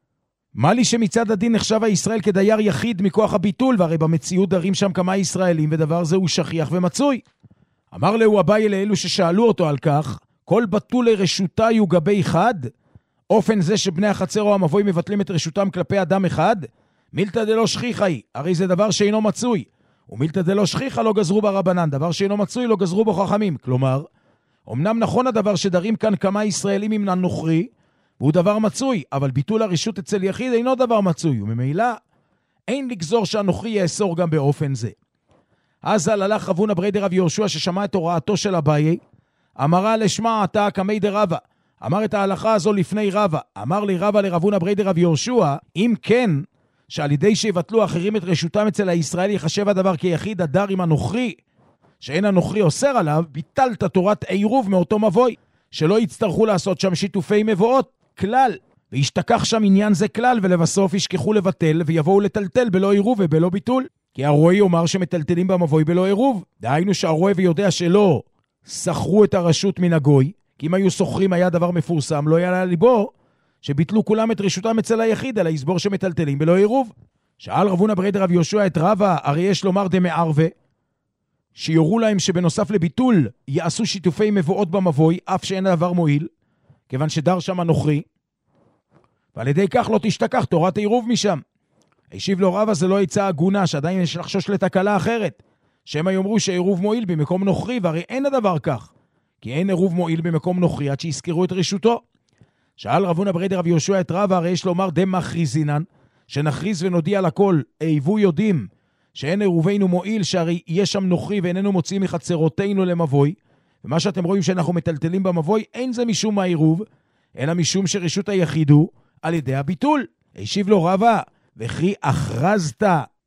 מה לי שמצד הדין נחשב הישראל כדייר יחיד מכוח הביטול, והרי במציאות דרים שם כמה ישראלים, ודבר זה הוא שכיח ומצוי. אמר לו אביי לאלו ששאלו אותו על כך, כל בטול לרשותה יהיו גבי חד, אופן זה שבני החצר או המבוי מבטלים את רשותם כלפי אדם אחד, מילתא דלא שכיחה היא, הרי זה דבר שאינו מצוי, ומילתא דלא שכיחה לא גזרו ברבנן, דבר שאינו מצוי לא גזרו בו חכמים. כלומר, אמנם נכון הדבר שדרים כאן כמה ישראלים עם נוכרי, והוא דבר מצוי, אבל ביטול הרשות אצל יחיד אינו דבר מצוי, וממילא אין לגזור שהנוכרי יאסור גם באופן זה. אז הלך אבונה ברי דרב יהושע ששמע את הוראתו של אביי, אמרה לשמע אתה כמי דרבה, אמר את ההלכה הזו לפני רבה, אמר לי רבה לרבונה ברי דרב יהושע, אם כן, שעל ידי שיבטלו אחרים את רשותם אצל הישראל יחשב הדבר כיחיד הדר עם הנוכרי, שאין הנוכרי אוסר עליו, ביטלת תורת עירוב מאותו מבוי, שלא יצטרכו לעשות שם שיתופי מבואות כלל, וישתכח שם עניין זה כלל, ולבסוף ישכחו לבטל ויבואו לטלטל בלא עירוב ובלא ביטול, כי הרואי יאמר שמטלטלים במבוי בלא עירוב, דהיינו שהרואי ויודע שלא סחרו את הרשות מן הגוי, כי אם היו סוחרים היה דבר מפורסם, לא יעלה ליבו שביטלו כולם את רשותם אצל היחיד, אלא יסבור שמטלטלים בלא עירוב. שאל רבונה ברי דרב יהושע את רבא, הרי יש לומר דמערווה, שיורו להם שבנוסף לביטול יעשו שיתופי מבואות במבוי, אף שאין הדבר מועיל, כיוון שדר שם הנוכרי, ועל ידי כך לא תשתכח תורת עירוב משם. הישיב לו רבא, זה לא יצא הגונה, שעדיין יש לחשוש לתקלה אחרת, שהם יאמרו שעירוב מועיל במקום נוכרי, והרי אין הדבר כך, כי אין עירוב מועיל במקום נוכרי עד שיזכרו את רשותו. שאל רבונה ברי דרב יהושע את רבא, הרי יש לומר דם מכריזינן, שנכריז ונודיע לכל, היוו יודעים, שאין עירובנו מועיל, שהרי יש שם נוכרי ואיננו מוציאים מחצרותינו למבוי, ומה שאתם רואים שאנחנו מטלטלים במבוי, אין זה משום מהעירוב, אלא משום שרשות היחיד הוא על ידי הביטול. השיב לו רבא, וכי הכרזת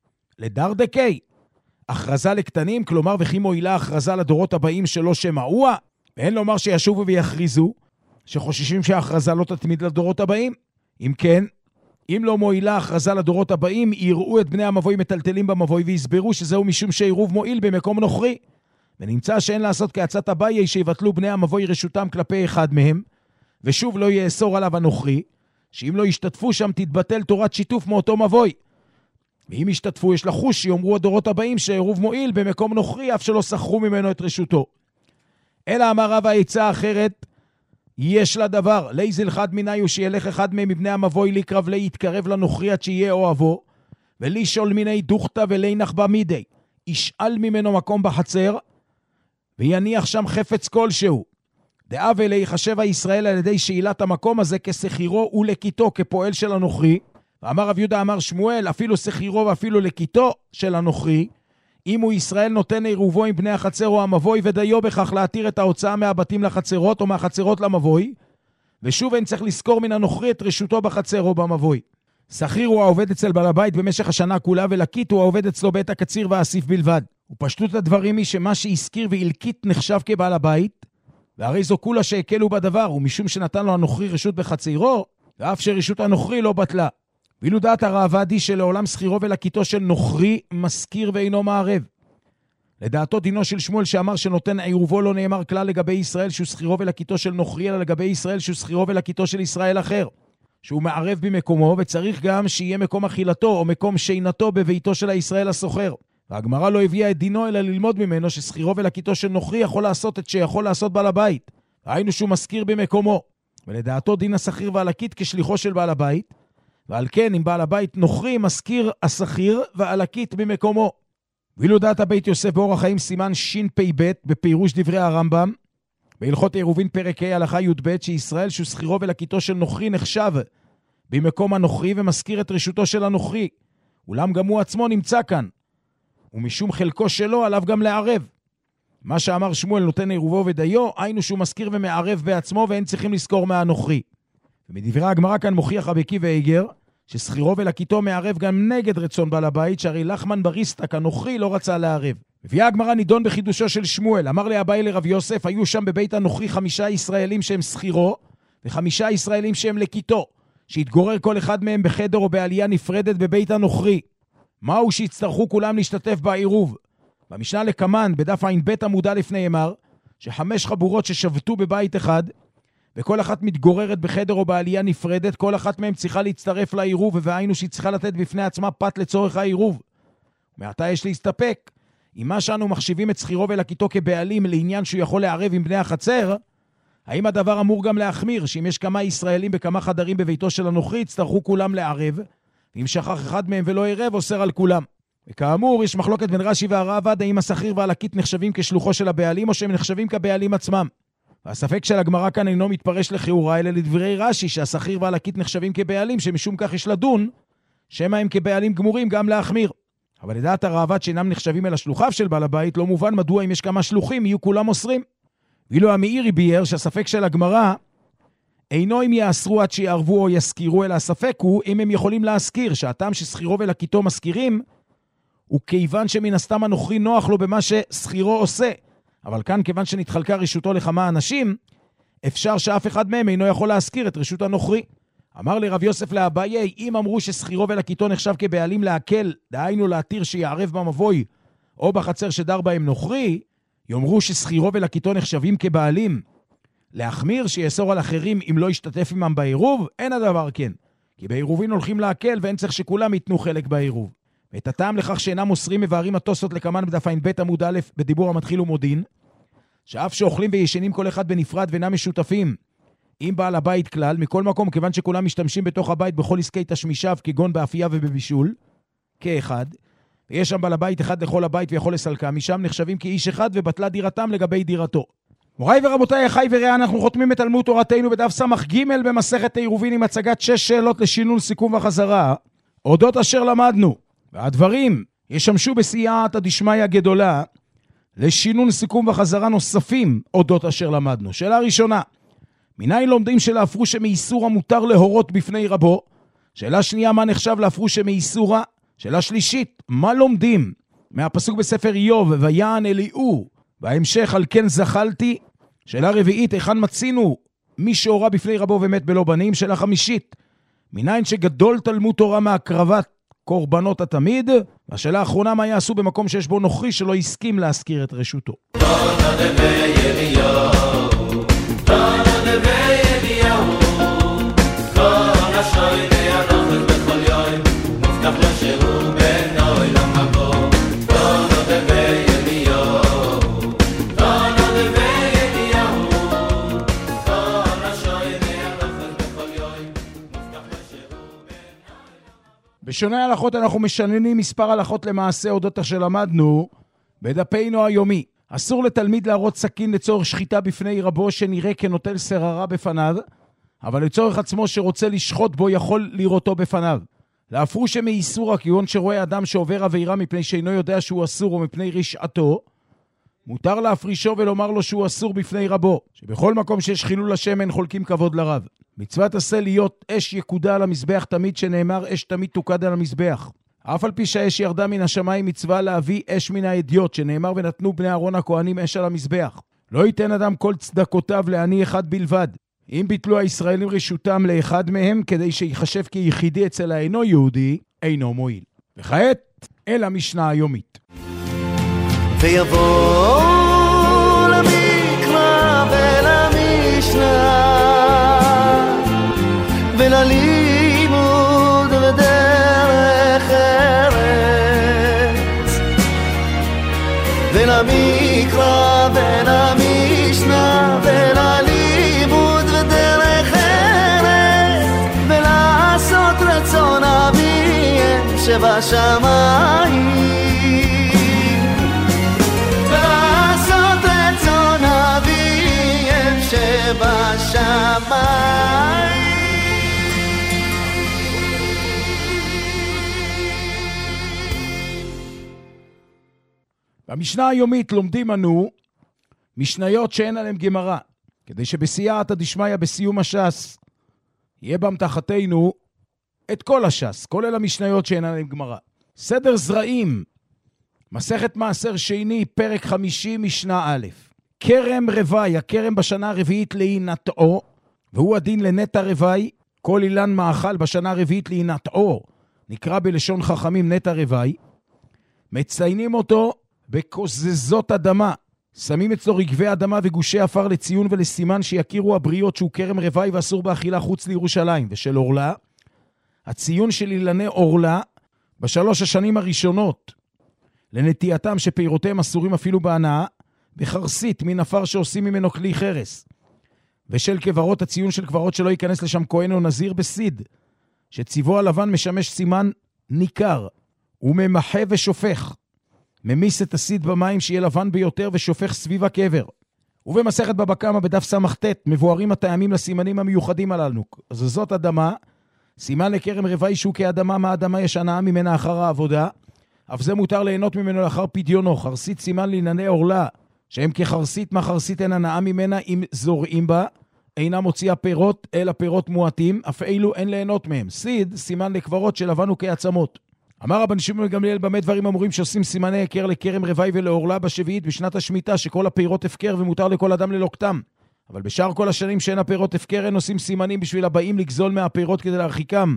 לדרדקי, הכרזה לקטנים, כלומר וכי מועילה הכרזה לדורות הבאים שלא שמעוה, ואין לומר שישובו ויכריזו, שחוששים שההכרזה לא תתמיד לדורות הבאים. אם כן, אם לא מועילה הכרזה לדורות הבאים, יראו את בני המבוי מטלטלים במבוי, ויסברו שזהו משום שעירוב מועיל במקום נוכרי. ונמצא שאין לעשות כעצת אביי, שיבטלו בני המבוי רשותם כלפי אחד מהם, ושוב לא יאסור עליו הנוכרי, שאם לא ישתתפו שם תתבטל תורת שיתוף מאותו מבוי. ואם ישתתפו יש לחוש שיאמרו הדורות הבאים שעירוב מועיל במקום נוכרי, אף שלא שכרו ממנו את רשותו. אלא אמר רב העצה אחרת, יש לה דבר, ליזל חד מיני שילך אחד מהם מבני המבוי לקרב לי יתקרב לנוכרי עד שיהיה אוהבו, ולי שול מיני דוכתה ולינח במידי, ישאל ממנו מקום בחצר, ויניח שם חפץ כלשהו. דאב אלי יחשב הישראל על ידי שאילת המקום הזה כסחירו ולקיתו כפועל של הנוכרי, ואמר רב יהודה אמר שמואל, אפילו סחירו ואפילו לקיתו של הנוכרי, אם הוא ישראל נותן עירובו עם בני החצר או המבוי, ודיו בכך להתיר את ההוצאה מהבתים לחצרות או מהחצרות למבוי, ושוב אין צריך לזכור מן הנוכרי את רשותו בחצר או במבוי. שכיר הוא העובד אצל בעל הבית במשך השנה כולה, ולקית הוא העובד אצלו בית הקציר והאסיף בלבד. ופשטות הדברים היא שמה שהזכיר והלקית נחשב כבעל הבית, והרי זו כולה שהקלו בדבר, ומשום שנתן לו הנוכרי רשות בחצירו, ואף שרשות הנוכרי לא בטלה. ואילו דעת הרעב"ד היא שלעולם שכירו ולקיתו של נוכרי מזכיר ואינו מערב. לדעתו דינו של שמואל שאמר שנותן עירובו לא נאמר כלל לגבי ישראל שהוא שכירו ולקיתו של נוכרי, אלא לגבי ישראל שהוא שכירו ולקיתו של ישראל אחר, שהוא מערב במקומו, וצריך גם שיהיה מקום אכילתו או מקום שינתו בביתו של הישראל הסוחר. והגמרא לא הביאה את דינו אלא ללמוד ממנו ששכירו ולקיתו של נוכרי יכול לעשות את שיכול לעשות בעל הבית, ראינו שהוא מזכיר במקומו. ולדעתו דין השכיר והלקית כשליחו של בעל הבית, ועל כן אם בעל הבית נוכרי מזכיר השכיר והלקית במקומו. ואילו דעת הבית יוסף באורח חיים סימן שין פי ב' בפירוש דברי הרמב"ם בהלכות עירובין פרק ה' הלכה י' ב' שישראל שהוא שכירו ולקיתו של נוכרי נחשב במקום הנוכרי ומזכיר את רשותו של הנוכרי, אולם גם הוא עצמו נמצא כאן, ומשום חלקו שלו עליו גם לערב. מה שאמר שמואל נותן עירובו ודיו, היינו שהוא מזכיר ומערב בעצמו ואין צריכים לזכור מהנוכרי. ומדברי הגמרא כאן מוכיח רבי עקיבא איגר ששכירו ולקיתו מערב גם נגד רצון בעל הבית, שהרי לחמן בריסטק הנוכרי לא רצה לערב. מביאה הגמרא נידון בחידושו של שמואל, אמר לאביי לרב יוסף, היו שם בבית הנוכרי חמישה ישראלים שהם שכירו וחמישה ישראלים שהם לקיתו, שהתגורר כל אחד מהם בחדר או בעלייה נפרדת בבית הנוכרי. מהו שיצטרכו כולם להשתתף בעירוב? במשנה לקמן בדף עין בית עמודה לפני אמר שחמש חבורות ששבתו בבית אחד וכל אחת מתגוררת בחדר או בעלייה נפרדת, כל אחת מהם צריכה להצטרף לעירוב, והיינו שהיא צריכה לתת בפני עצמה פת לצורך העירוב. מעתה יש להסתפק. אם מה שאנו מחשיבים את שכירו ולקיתו כבעלים לעניין שהוא יכול לערב עם בני החצר, האם הדבר אמור גם להחמיר, שאם יש כמה ישראלים בכמה חדרים בביתו של הנוכרי, יצטרכו כולם לערב, ואם שכח אחד מהם ולא ערב, אוסר על כולם. וכאמור, יש מחלוקת בין רש"י והרעב"ד, האם השכיר והלקית נחשבים כשלוחו של הבעלים, או שהם נחשבים כבעלים עצמם. והספק של הגמרא כאן אינו מתפרש לחיורה, אלא לדברי רש"י, שהשכיר והלקית נחשבים כבעלים, שמשום כך יש לדון, שמה הם כבעלים גמורים גם להחמיר. אבל לדעת הרעב"ד שאינם נחשבים אל השלוחיו של בעל הבית, לא מובן מדוע אם יש כמה שלוחים, יהיו כולם אוסרים. ואילו המאירי ביאר שהספק של הגמרא אינו אם יאסרו עד שיערבו או יזכירו, אלא הספק הוא אם הם יכולים להזכיר, שהטעם ששכירו ולקיתו מזכירים, הוא כיוון שמן הסתם הנוכרי נוח לו במה ששכירו עושה. אבל כאן כיוון שנתחלקה רשותו לכמה אנשים, אפשר שאף אחד מהם אינו יכול להזכיר את רשות הנוכרי. אמר לרב יוסף לאביי, אם אמרו ששכירו ולקיתו נחשב כבעלים להקל, דהיינו להתיר שיערב במבוי או בחצר שדר בהם נוכרי, יאמרו ששכירו ולקיתו נחשבים כבעלים להחמיר שיאסור על אחרים אם לא ישתתף עמם בעירוב, אין הדבר כן. כי בעירובין הולכים להקל ואין צריך שכולם ייתנו חלק בעירוב. ואת הטעם לכך שאינם מוסרים מבארים התוספות לקמן בדף עין בית עמוד א' בדיבור המתחיל ומודין, שאף שאוכלים וישנים כל אחד בנפרד ואינם משותפים עם בעל הבית כלל, מכל מקום כיוון שכולם משתמשים בתוך הבית בכל עסקי תשמישיו כגון באפייה ובבישול, כאחד, ויש שם בעל הבית אחד לכל הבית ויכול לסלקה, משם נחשבים כאיש אחד ובטלה דירתם לגבי דירתו. מוריי ורבותיי, אחי ורעי, אנחנו חותמים את תלמוד תורתנו בדף סמך ג' במסכת עירובין עם הצגת שש שאלות לשינון, סיכום וחזרה, אודות אשר למדנו. והדברים ישמשו בסייעתא דשמיא גדולה לשינון סיכום וחזרה נוספים אודות אשר למדנו. שאלה ראשונה, מניין לומדים שלהפרוש מאיסורא מותר להורות בפני רבו? שאלה שנייה, מה נחשב להפרוש מאיסורא? שאלה שלישית, מה לומדים מהפסוק בספר איוב, ויען אליהו, בהמשך על כן זחלתי? שאלה רביעית, היכן מצינו מי שהורה בפני רבו ומת בלא בנים? שאלה חמישית, מניין שגדול תלמוד תורה מהקרבת קורבנות התמיד? והשאלה האחרונה, מה יעשו במקום שיש בו נוכרי שלא הסכים להזכיר את רשותו? בשונה הלכות אנחנו משננים מספר הלכות למעשה אודות אשר למדנו בדפינו היומי. אסור לתלמיד להראות סכין לצורך שחיטה בפני רבו שנראה כנוטל סררה בפניו, אבל לצורך עצמו שרוצה לשחוט בו יכול לראותו בפניו. להפרוש מאיסורא כגון שרואה אדם שעובר עבירה מפני שאינו יודע שהוא אסור או מפני רשעתו, מותר להפרישו ולומר לו שהוא אסור בפני רבו, שבכל מקום שיש חילול השם אין חולקים כבוד לרב. מצוות עשה להיות אש יקודה על המזבח תמיד, שנאמר אש תמיד תוקד על המזבח. אף על פי שהאש ירדה מן השמיים, מצווה להביא אש מן האדיוט, שנאמר ונתנו בני אהרון הכהנים אש על המזבח. לא ייתן אדם כל צדקותיו לעני אחד בלבד. אם ביטלו הישראלים רשותם לאחד מהם, כדי שיחשב כיחידי אצל האינו יהודי, אינו מועיל. וכעת אל המשנה היומית. ויבוא למקרא ולמשנה וללימוד ודרך ארץ, ולמקרא ולמשנה וללימוד ודרך ארץ, ולעשות רצון אביהם שבשמיים, ולעשות רצון אביהם שבשמיים. במשנה היומית לומדים אנו משניות שאין עליהם גמרא, כדי שבסייעתא דשמיא בסיום הש"ס יהיה באמתחתנו את כל הש"ס, כולל המשניות שאין עליהם גמרא. סדר זרעים, מסכת מעשר שני, פרק חמישי, משנה א'. כרם רווי, הכרם בשנה הרביעית להינטעו, והוא הדין לנטע רווי, כל אילן מאכל בשנה הרביעית להינטעו, נקרא בלשון חכמים נטע רווי. מציינים אותו בקוזזות אדמה, שמים אצלו רגבי אדמה וגושי אפר לציון ולסימן שיכירו הבריות שהוא כרם רווי ואסור באכילה חוץ לירושלים. ושל אורלה, הציון של אילני אורלה בשלוש השנים הראשונות לנטייתם שפירותיהם אסורים אפילו בהנאה, בחרסית מן אפר שעושים ממנו כלי חרס. ושל קברות, הציון של קברות שלא ייכנס לשם כהן או נזיר בסיד, שציבו הלבן משמש סימן ניכר, וממחה ושופך, ממיס את הסיד במים שיהיה לבן ביותר ושופך סביב הקבר. ובמסכת בבא קמא בדף ס"ט מבוארים הטעמים לסימנים המיוחדים הללו. אז זאת אדמה, סימן לכרם רווי שהוא כאדמה, מה אדמה יש הנאה ממנה אחר העבודה, אף זה מותר ליהנות ממנו לאחר פדיונו. חרסית סימן לענייני אורלה, שהם כחרסית, מה חרסית אין הנאה ממנה אם זורעים בה, אינה מוציאה פירות אלא פירות מועטים, אף אילו אין ליהנות מהם. סיד סימן לקברות שלבנו כעצמות. אמר רבן שמעון גמליאל, במה דברים אמורים שעושים סימני הכר לכרם רווי ולאורלה בשביעית בשנת השמיטה, שכל הפירות הפקר ומותר לכל אדם ללוקטם. אבל בשאר כל השנים שאין הפירות הפקר אין עושים סימנים בשביל הבאים לגזול מהפירות כדי להרחיקם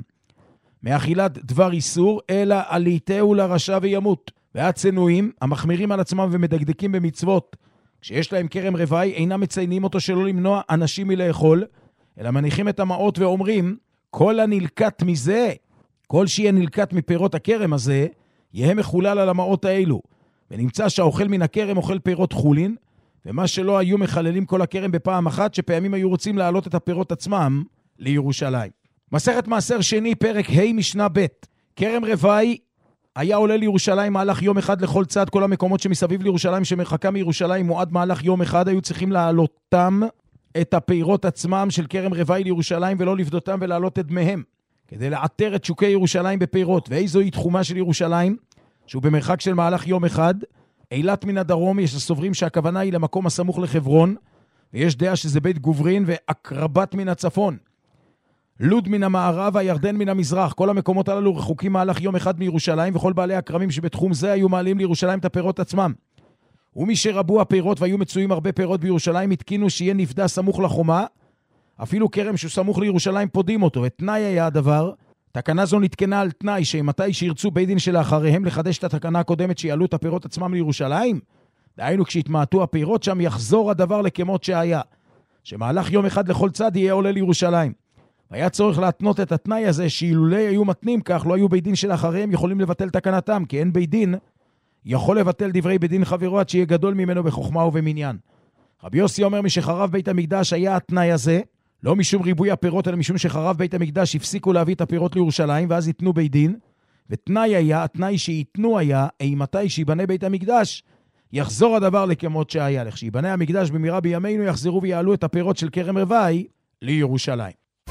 מאכילת דבר איסור, אלא עליתהו לרשע וימות. והצנועים, המחמירים על עצמם ומדקדקים במצוות, כשיש להם כרם רווי, אינם מציינים אותו שלא למנוע אנשים מלאכול, אלא מניחים את המעות ואומרים, כל הנלקט מזה, כל שיהיה נלקט מפירות הכרם הזה, יהיה מחולל על המעות האלו. ונמצא שהאוכל מן הכרם אוכל פירות חולין, ומה שלא היו מחללים כל הכרם בפעם אחת, שפעמים היו רוצים להעלות את הפירות עצמם לירושלים. מסכת מעשר שני, פרק ה' משנה ב'. כרם רווי היה עולה לירושלים מהלך יום אחד לכל צד, כל המקומות שמסביב לירושלים שמרחקה מירושלים מועד מהלך יום אחד, היו צריכים להעלותם את הפירות עצמם של כרם רווי לירושלים ולא לבדותם ולהעלות את דמיהם, כדי לעטר את שוקי ירושלים בפירות. ואיזוהי תחומה של ירושלים? שהוא במרחק של מהלך יום אחד. אילת מן הדרום, יש הסוברים שהכוונה היא למקום הסמוך לחברון, ויש דעה שזה בית גוברין ואקרבת מן הצפון. לוד מן המערב, הירדן מן המזרח. כל המקומות הללו רחוקים מהלך יום אחד מירושלים, וכל בעלי הכרמים שבתחום זה היו מעלים לירושלים את הפירות עצמם. ומי שרבו הפירות והיו מצויים הרבה פירות בירושלים, התקינו שיהיה נפדה סמוך לחומה, אפילו כרם שהוא סמוך לירושלים פודים אותו. ותנאי היה הדבר, תקנה זו נתקנה על תנאי שמתי שירצו בית דין שלאחריהם לחדש את התקנה הקודמת שיעלו את הפירות עצמם לירושלים, דהיינו כשהתמעטו הפירות שם יחזור הדבר לכמות שהיה, שמהלך יום אחד לכל צד יהיה עולה לירושלים. היה צורך להתנות את התנאי הזה שאילולי היו מתנים כך, לא היו בית דין שלאחריהם יכולים לבטל תקנתם, כי אין בית דין יכול לבטל דברי בית דין חברו עד שיהיה גדול ממנו בחוכמה ובמניין. רבי יוסי אומר משחרב בית המקדש היה התנאי הזה, לא משום ריבוי הפירות, אלא משום שחרב בית המקדש הפסיקו להביא את הפירות לירושלים, ואז ייתנו בית דין, ותנאי היה, התנאי שיתנו היה, אימתי שיבנה בית המקדש, יחזור הדבר לכמות שהיה, לכשיבנה המקדש במהרה בימינו, יחזרו ויעלו את הפירות של כרם רווי לירושלים.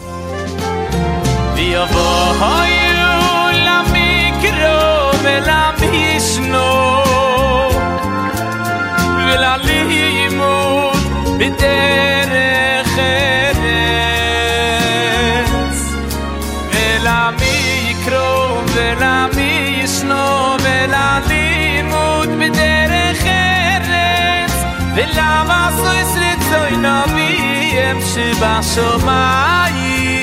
ויבואו למקרו ולמשנו וללימוד בדרך ארץ ולמקרו ולמשנו וללימוד בדרך ארץ ולמסוס רצוי נביאים שבשמיים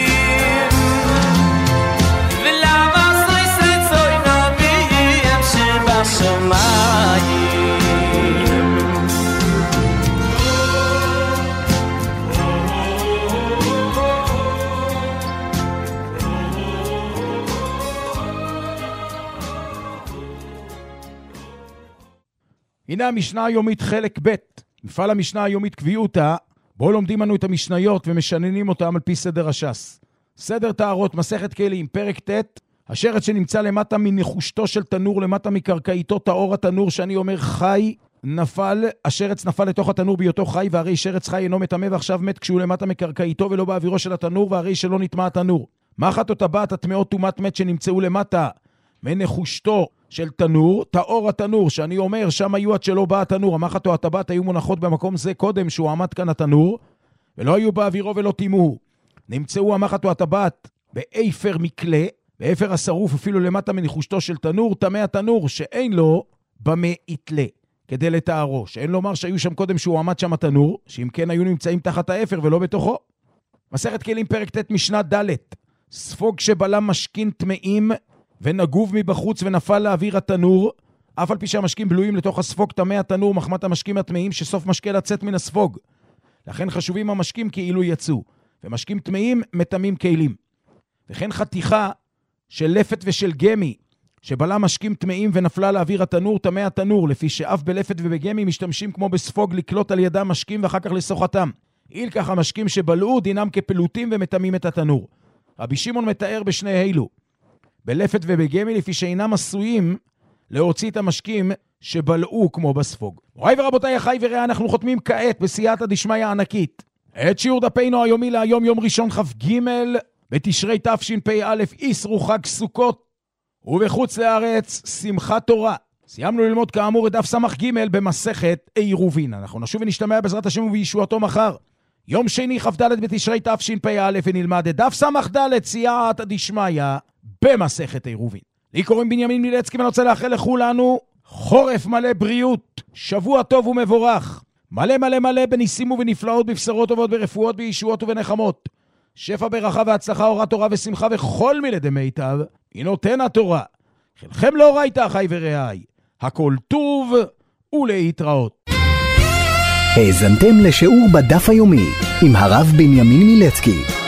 הנה המשנה היומית חלק ב', מפעל המשנה היומית קביעותה, בו לומדים לנו את המשניות ומשננים אותם על פי סדר הש"ס. סדר טהרות, מסכת כלים, פרק ט', השרץ שנמצא למטה מנחושתו של תנור, למטה מקרקעיתו טהור התנור, שאני אומר חי, נפל, השרץ נפל לתוך התנור בהיותו חי, והרי שרץ חי אינו מטמא ועכשיו מת כשהוא למטה מקרקעיתו ולא באווירו של התנור, והרי שלא נטמא התנור. מחת או טבעת הטמאות טומאת מת שנמצאו למטה מנחושתו של תנור, טהור התנור, שאני אומר שם היו עד שלא בא התנור, המחת או הטבעת היו מונחות במקום זה קודם שהוא עמד כאן התנור, ולא היו באווירו ולא טימאו. נמצאו המחת או הטבעת באפר מקלה, באפר השרוף אפילו למטה מנחושתו של תנור, טמא התנור שאין לו במה יתלה, כדי לתארו, שאין לומר שהיו שם קודם שהוא עמד שם התנור, שאם כן היו נמצאים תחת האפר ולא בתוכו. מסכת כלים פרק ט' משנה ד', ספוג שבלם משכין טמאים ונגוב מבחוץ ונפל לאוויר התנור, אף על פי שהמשקים בלויים לתוך הספוג טמא התנור מחמת המשקים הטמאים שסוף משקה לצאת מן הספוג. לכן חשובים המשקים כאילו יצאו, ומשקים טמאים מטמאים כלים. וכן חתיכה של לפת ושל גמי, שבלם משקים טמאים ונפלה לאוויר התנור, טמא התנור, לפי שאף בלפת ובגמי משתמשים כמו בספוג לקלוט על ידם משקים ואחר כך לסוחתם. איל כך המשקים שבלעו דינם כפלוטים ומטמאים את התנור. רבי שמעון מתאר בשני אילו, בלפת ובגמי, לפי שאינם עשויים להוציא את המשקים שבלעו כמו בספוג. מוריי ורבותיי, אחי וראה, אנחנו חותמים כעת בסייעתא דשמיא ענקית את שיעור דפינו היומי להיום, יום ראשון כ"ג בתשרי תשפ"א, איסרו חג סוכות, ובחוץ לארץ שמחת תורה. סיימנו ללמוד כאמור את דף סמך ג' במסכת עירובין. אנחנו נשוב ונשתמע בעזרת השם ובישועתו מחר, יום שני כ"ד בתשרי תשפ"א, ונלמד את דף סמך ד' סייעתא דשמיא במסכת עירובין. לי קוראים בנימין מילצקי, ואני רוצה לאחל לכולנו חורף מלא בריאות, שבוע טוב ומבורך, מלא מלא מלא בניסים ובנפלאות, בבשרות טובות, ברפואות, בישועות ובנחמות, שפע ברכה והצלחה, אורת תורה ושמחה וכל מיני דמיטב היא נותן התורה. חלכם לא ראית, אחי ורעי, הכל טוב ולהתראות. האזנתם לשיעור בדף היומי עם הרב בנימין מילצקי.